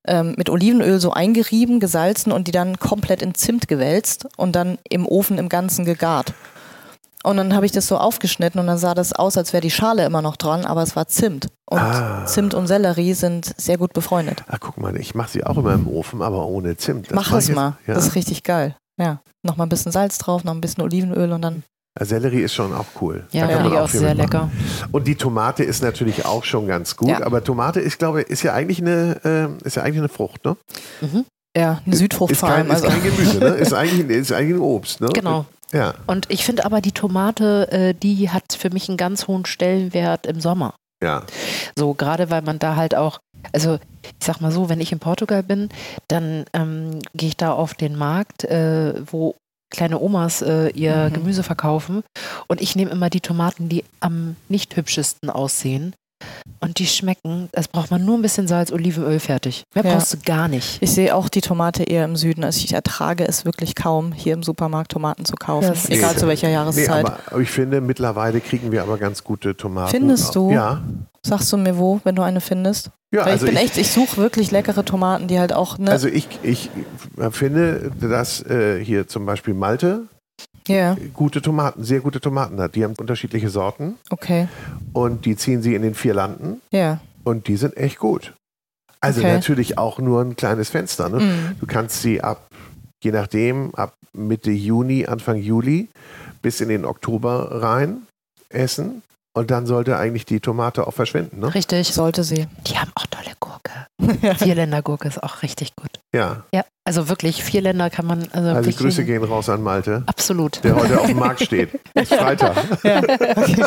ähm, mit Olivenöl so eingerieben, gesalzen und die dann komplett in Zimt gewälzt und dann im Ofen im Ganzen gegart. Und dann habe ich das so aufgeschnitten und dann sah das aus, als wäre die Schale immer noch dran, aber es war Zimt. Und Ah. Zimt und Sellerie sind sehr gut befreundet. Ah, guck mal, ich mache sie auch immer im Ofen, aber ohne Zimt. Das Mach mach es ich mal, jetzt- Ja. das ist richtig geil. Ja, noch mal ein bisschen Salz drauf, noch ein bisschen Olivenöl und dann... Sellerie ist schon auch cool. Ja, Da kann finde man ich auch viel sehr mitmachen. lecker. Und die Tomate ist natürlich auch schon ganz gut, Ja. aber Tomate ist, glaube ich, ist ja eigentlich eine, äh, ist ja eigentlich eine Frucht, ne? Ja, eine Südfrucht Ist vor kein, allem. ist Also. kein Gemüse, ne? Ist eigentlich, ist eigentlich ein Obst, ne? Genau. Ja. Und ich finde aber die Tomate, äh, die hat für mich einen ganz hohen Stellenwert im Sommer. Ja. So, gerade weil man da halt auch, also ich sag mal so, wenn ich in Portugal bin, dann ähm, gehe ich da auf den Markt, äh, wo kleine Omas äh, ihr Mhm. Gemüse verkaufen und ich nehme immer die Tomaten, die am nicht hübschesten aussehen und die schmecken, es braucht man nur ein bisschen Salz, Olivenöl, fertig. Mehr Ja. brauchst du gar nicht. Ich sehe auch die Tomate eher im Süden. Also ich ertrage es wirklich kaum, hier im Supermarkt Tomaten zu kaufen. Das ist- Egal zu welcher Nee, Jahreszeit. aber, aber ich finde, mittlerweile kriegen wir aber ganz gute Tomaten. Findest du? Ja. Sagst du mir wo, wenn du eine findest? Ja, Weil also ich bin ich, echt, ich suche wirklich leckere Tomaten, die halt auch, ne? also ich, ich finde, dass äh, hier zum Beispiel Malte Ja, gute Tomaten, sehr gute Tomaten hat. Die haben unterschiedliche Sorten okay. und die ziehen sie in den vier Landen Ja. und die sind echt gut. Also Okay. natürlich auch nur ein kleines Fenster. Ne? Mhm. Du kannst sie ab, je nachdem, ab Mitte Juni, Anfang Juli bis in den Oktober rein essen und dann sollte eigentlich die Tomate auch verschwinden. Ne? Richtig. Sollte sie. Die haben auch tolle Gurke. Vierländergurke ist auch richtig gut. Ja, Ja, also wirklich, Vierländer kann man, also, also wirklich Grüße gehen raus an Malte, absolut. der heute auf dem Markt steht. Ist Freitag. Ja, okay.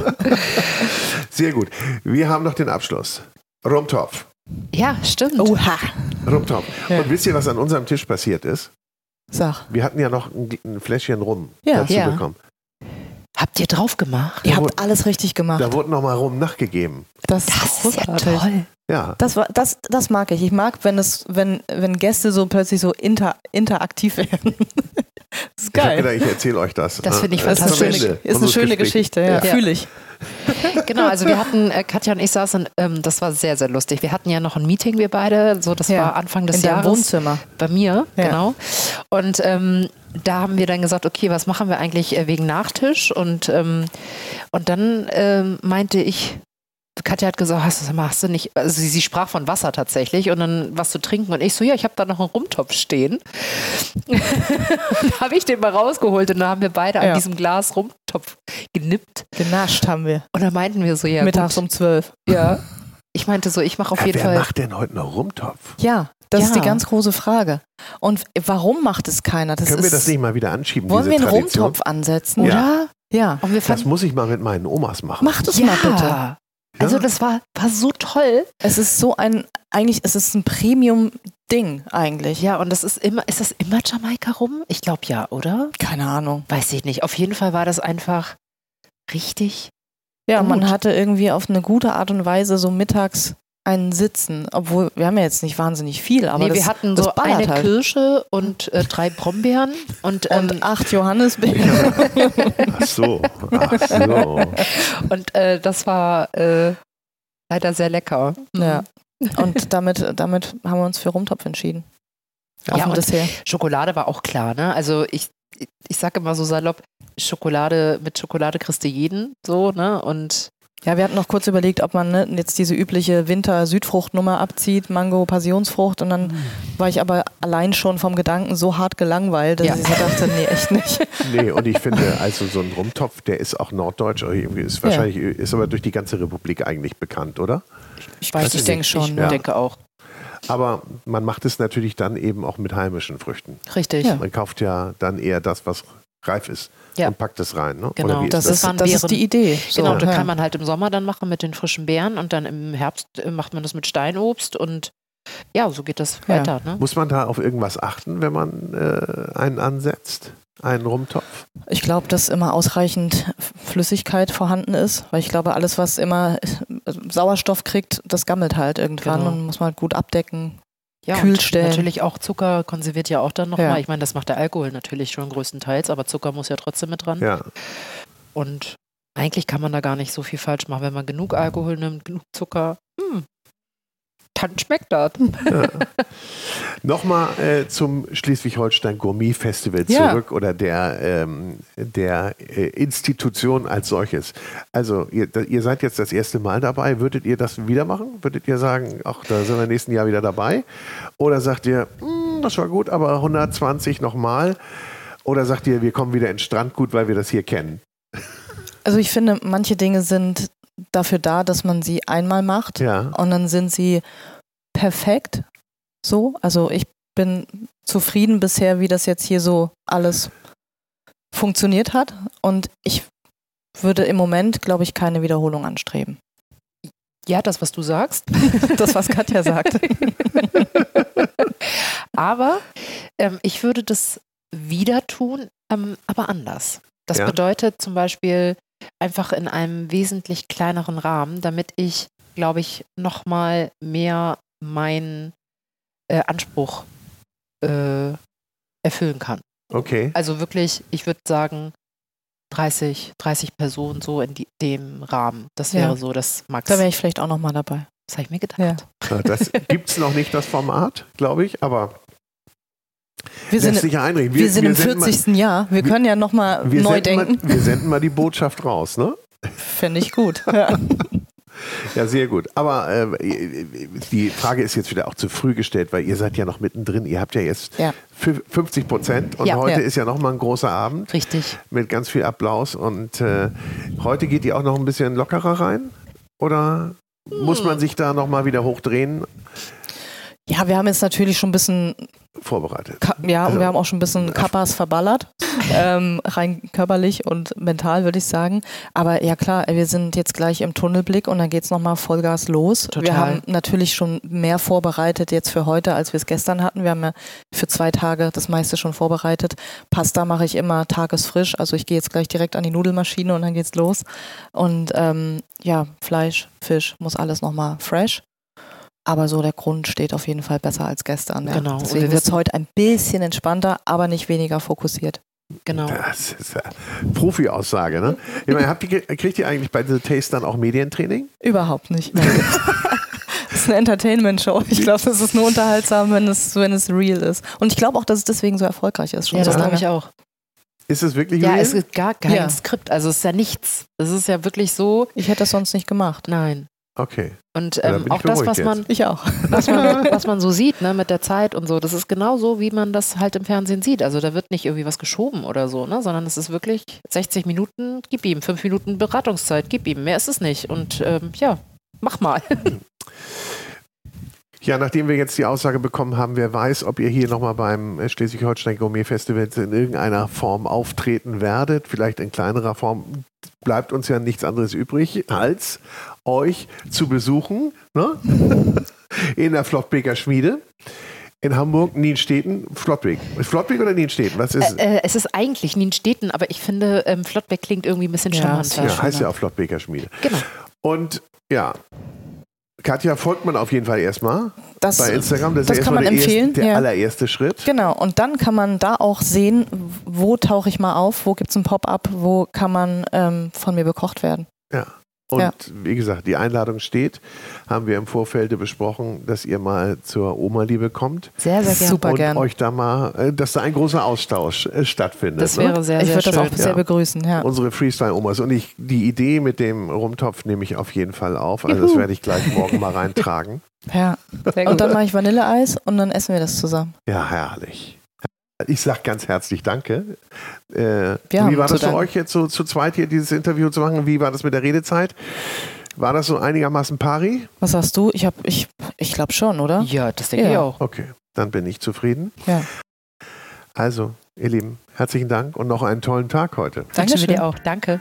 Sehr gut. Wir haben noch den Abschluss. Rumtopf. Ja, stimmt. Oha. Rumtopf. Ja. Und wisst ihr, was an unserem Tisch passiert ist? Sag. Wir hatten ja noch ein, ein Fläschchen Rum Ja. dazu Ja. bekommen. Habt ihr drauf gemacht? Ihr habt alles richtig gemacht. Da wurde nochmal Rum nachgegeben. Das, Das ist ja großartig. toll. Ja. Das, war, das, das mag ich. Ich mag, wenn es, wenn, wenn Gäste so plötzlich so inter, interaktiv werden. Das ist Ich habe geil. gedacht, ich erzähle euch das. Das finde ich Äh, Das ist eine zum schöne, Ende ist eine unseres schöne Gesprächs. Geschichte, ja, Ja. fühle ich. Genau, also wir hatten, äh, Katja und ich saßen, ähm, das war sehr, sehr lustig. Wir hatten ja noch ein Meeting, wir beide, so das Ja. war Anfang des In deinem Jahres. Wohnzimmer. Bei mir, Ja. genau. Und ähm, da haben wir dann gesagt, okay, was machen wir eigentlich äh, wegen Nachtisch? Und, ähm, und dann ähm, meinte ich, Katja hat gesagt, hast du, hast du nicht, also sie, sie sprach von Wasser tatsächlich und dann was zu trinken und ich so, ja, ich habe da noch einen Rumtopf stehen. Dann habe ich den mal rausgeholt und dann haben wir beide Ja. an diesem Glas Rumtopf genippt Genascht haben wir. und dann meinten wir so, ja Mittags gut, um zwölf. ja. Ich meinte so, ich mache auf Ja, jeden wer Fall. macht denn heute noch Rumtopf? Ja, das Ja. ist die ganz große Frage. Und warum macht es keiner? Das Können wir ist, das nicht mal wieder anschieben, wollen wir diese einen Tradition? Rumtopf ansetzen? Oder? Ja. Und wir Das fanden, muss ich mal mit meinen Omas machen. Mach das ja. mal bitte. Also das war, war so toll. Es ist so ein, eigentlich, es ist ein Premium-Ding eigentlich. Ja, und das ist immer, ist das immer Jamaika rum? Ich glaube ja, oder? Keine Ahnung. Weiß ich nicht. Auf jeden Fall war das einfach richtig. Ja, Gut. man hatte irgendwie auf eine gute Art und Weise so mittags einen Sitzen, obwohl wir haben ja jetzt nicht wahnsinnig viel, aber nee, das, wir hatten das so ballert eine halt. Kirsche und äh, drei Brombeeren und, ähm, Und acht Johannisbeeren. Ach so, ach so. und äh, das war äh, leider sehr lecker. Ja. Und damit, damit haben wir uns für Rumtopf entschieden. Auf Ja, dem und Dessert. Schokolade war auch klar, ne? Also ich, ich sage immer so salopp, Schokolade, mit Schokolade kriegst du jeden, so, ne? Und Ja, wir hatten noch kurz überlegt, ob man ne, jetzt diese übliche Winter-Südfrucht-Nummer abzieht, Mango, Passionsfrucht. Und dann war ich aber allein schon vom Gedanken so hart gelangweilt, dass Ja. ich so dachte, nee, echt nicht. Nee, und ich finde, also so ein Rumtopf, der ist auch norddeutsch, oder irgendwie ist wahrscheinlich, ist aber durch die ganze Republik eigentlich bekannt, oder? Ich weiß ich es denke nicht. schon. Ich ja. denke auch. Aber man macht es natürlich dann eben auch mit heimischen Früchten. Richtig. Ja. Man kauft ja dann eher das, was reif ist Ja. und packt es rein. Ne? Genau. Oder wie ist Das, das? ist, waren das ist Beeren. die Idee. So, Genau, das ja. kann man halt im Sommer dann machen mit den frischen Beeren und dann im Herbst äh, macht man das mit Steinobst und ja, so geht das Ja. weiter. Ne? Muss man da auf irgendwas achten, wenn man äh, einen ansetzt? Einen Rumtopf? Ich glaube, dass immer ausreichend Flüssigkeit vorhanden ist, weil ich glaube, alles, was immer Sauerstoff kriegt, das gammelt halt irgendwann Genau. und muss man halt gut abdecken. Ja, kühl und stellen. natürlich auch Zucker konserviert ja auch dann nochmal. Ja. Ich meine, das macht der Alkohol natürlich schon größtenteils, aber Zucker muss ja trotzdem mit dran. Ja. Und eigentlich kann man da gar nicht so viel falsch machen, wenn man genug Alkohol nimmt, genug Zucker. Hm, Dann schmeckt das. Ja. Nochmal äh, zum Schleswig-Holstein Gourmet Festival zurück ja. oder der, ähm, der äh, Institution als solches. Also ihr, ihr seid jetzt das erste Mal dabei. Würdet ihr das wieder machen? Würdet ihr sagen, ach, da sind wir im nächsten Jahr wieder dabei? Oder sagt ihr, das war gut, aber hundertzwanzig nochmal? Oder sagt ihr, wir kommen wieder ins Strandgut, weil wir das hier kennen? Also ich finde, manche Dinge sind dafür da, dass man sie einmal macht ja. und dann sind sie perfekt. So, also ich bin zufrieden bisher, wie das jetzt hier so alles funktioniert hat und ich würde im Moment, glaube ich, keine Wiederholung anstreben. Ja, das, was du sagst. Das, was Katja sagt. Aber ähm, ich würde das wieder tun, ähm, aber anders. Das ja. bedeutet zum Beispiel einfach in einem wesentlich kleineren Rahmen, damit ich, glaube ich, nochmal mehr meinen äh, Anspruch äh, erfüllen kann. Okay. Also wirklich, ich würde sagen, dreißig, dreißig Personen so in die, dem Rahmen. Das wäre ja. so das Max. Da wäre ich vielleicht auch nochmal dabei. Das habe ich mir gedacht. Ja. Das gibt es noch nicht, das Format, glaube ich, aber wir sind, sich einreden. Wir, wir sind wir im vierzigsten Mal, Jahr. Wir, wir können ja nochmal neu denken. Mal, wir senden mal die Botschaft raus, ne? Finde ich gut. Ja. Ja, sehr gut. Aber äh, die Frage ist jetzt wieder auch zu früh gestellt, weil ihr seid ja noch mittendrin. Ihr habt ja jetzt ja. fünfzig Prozent und ja, heute ja. ist ja nochmal ein großer Abend. Richtig. Mit ganz viel Applaus. Und äh, heute geht ihr auch noch ein bisschen lockerer rein? Oder hm. muss man sich da nochmal wieder hochdrehen? Ja, wir haben jetzt natürlich schon ein bisschen vorbereitet. Ka- ja, also, und wir haben auch schon ein bisschen Kappas verballert, ähm, rein körperlich und mental, würde ich sagen. Aber ja klar, wir sind jetzt gleich im Tunnelblick und dann geht es nochmal Vollgas los. Total. Wir haben natürlich schon mehr vorbereitet jetzt für heute, als wir es gestern hatten. Wir haben ja für zwei Tage das meiste schon vorbereitet. Pasta mache ich immer tagesfrisch, also ich gehe jetzt gleich direkt an die Nudelmaschine und dann geht's los. Und ähm, ja, Fleisch, Fisch, muss alles nochmal fresh. Aber so der Grund steht auf jeden Fall besser als gestern. Ja. Genau. Deswegen wird es heute ein bisschen entspannter, aber nicht weniger fokussiert. Genau. Das ist eine Profi-Aussage, ne? Ich meine, habt ihr, kriegt ihr eigentlich bei The Taste dann auch Medientraining? Überhaupt nicht. Das ist eine Entertainment-Show. Ich glaube, das ist nur unterhaltsam, wenn es, wenn es real ist. Und ich glaube auch, dass es deswegen so erfolgreich ist. Schon ja, so das glaube ich auch. Ist es wirklich ja, real? Ja, es gibt gar kein ja. Skript. Also es ist ja nichts. Es ist ja wirklich so. Ich hätte das sonst nicht gemacht. Nein. Okay. Und ähm, auch das, was man, ich auch. Was, man, was man so sieht, ne, mit der Zeit und so, das ist genau so, wie man das halt im Fernsehen sieht. Also da wird nicht irgendwie was geschoben oder so, ne, sondern es ist wirklich sechzig Minuten, gib ihm, fünf Minuten Beratungszeit, gib ihm, mehr ist es nicht. Und ähm, ja, mach mal. Ja, nachdem wir jetzt die Aussage bekommen haben, wer weiß, ob ihr hier nochmal beim Schleswig-Holstein Gourmet Festival in irgendeiner Form auftreten werdet, vielleicht in kleinerer Form, bleibt uns ja nichts anderes übrig, als euch zu besuchen, ne? In der Flottbeker Schmiede in Hamburg, Nienstedten, Flottbek. Flottbek oder Nienstedten? Was ist äh, äh, es ist eigentlich Nienstedten, aber ich finde, ähm, Flottbek klingt irgendwie ein bisschen ja, charmanter. Ja, heißt ja auch Flottbeker Schmiede. Genau. Und ja, Katja folgt man auf jeden Fall erstmal das, bei Instagram. Das, das ist kann man der empfehlen. Erste, der ja. allererste Schritt. Genau, und dann kann man da auch sehen, wo tauche ich mal auf, wo gibt es ein Pop-up, wo kann man ähm, von mir bekocht werden. Ja. Und ja. wie gesagt, die Einladung steht, haben wir im Vorfeld besprochen, dass ihr mal zur Oma-Liebe kommt. Sehr, sehr gerne. Super und gern. euch da mal, dass da ein großer Austausch äh, stattfindet. Das wäre ne? sehr, ich sehr würde das schön. auch sehr ja. begrüßen. Ja. Unsere Freestyle-Omas. Und ich, die Idee mit dem Rumtopf nehme ich auf jeden Fall auf. Also Juhu. Das werde ich gleich morgen mal reintragen. Ja, und dann mache ich Vanilleeis und dann essen wir das zusammen. Ja, herrlich. Ich sage ganz herzlich Danke. Äh, Wir wie war das für danken. euch jetzt so zu zweit hier dieses Interview zu machen? Wie war das mit der Redezeit? War das so einigermaßen pari? Was sagst du? Ich, hab- ich, ich glaube schon, oder? Ja, das denke Ja. ich auch. Okay, dann bin ich zufrieden. Ja. Also, ihr Lieben, herzlichen Dank und noch einen tollen Tag heute. Wünschen wir Dankeschön. dir auch. Danke.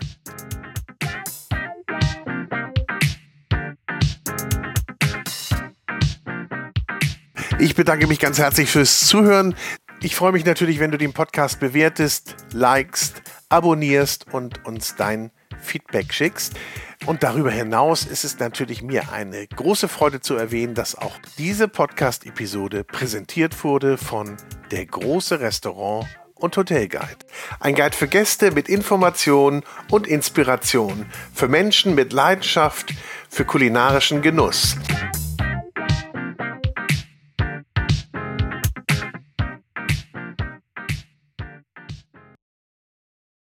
Ich bedanke mich ganz herzlich fürs Zuhören. Ich freue mich natürlich, wenn du den Podcast bewertest, likest, abonnierst und uns dein Feedback schickst. Und darüber hinaus ist es natürlich mir eine große Freude zu erwähnen, dass auch diese Podcast-Episode präsentiert wurde von Der große Restaurant und Hotelguide. Ein Guide für Gäste mit Informationen und Inspiration, für Menschen mit Leidenschaft für kulinarischen Genuss.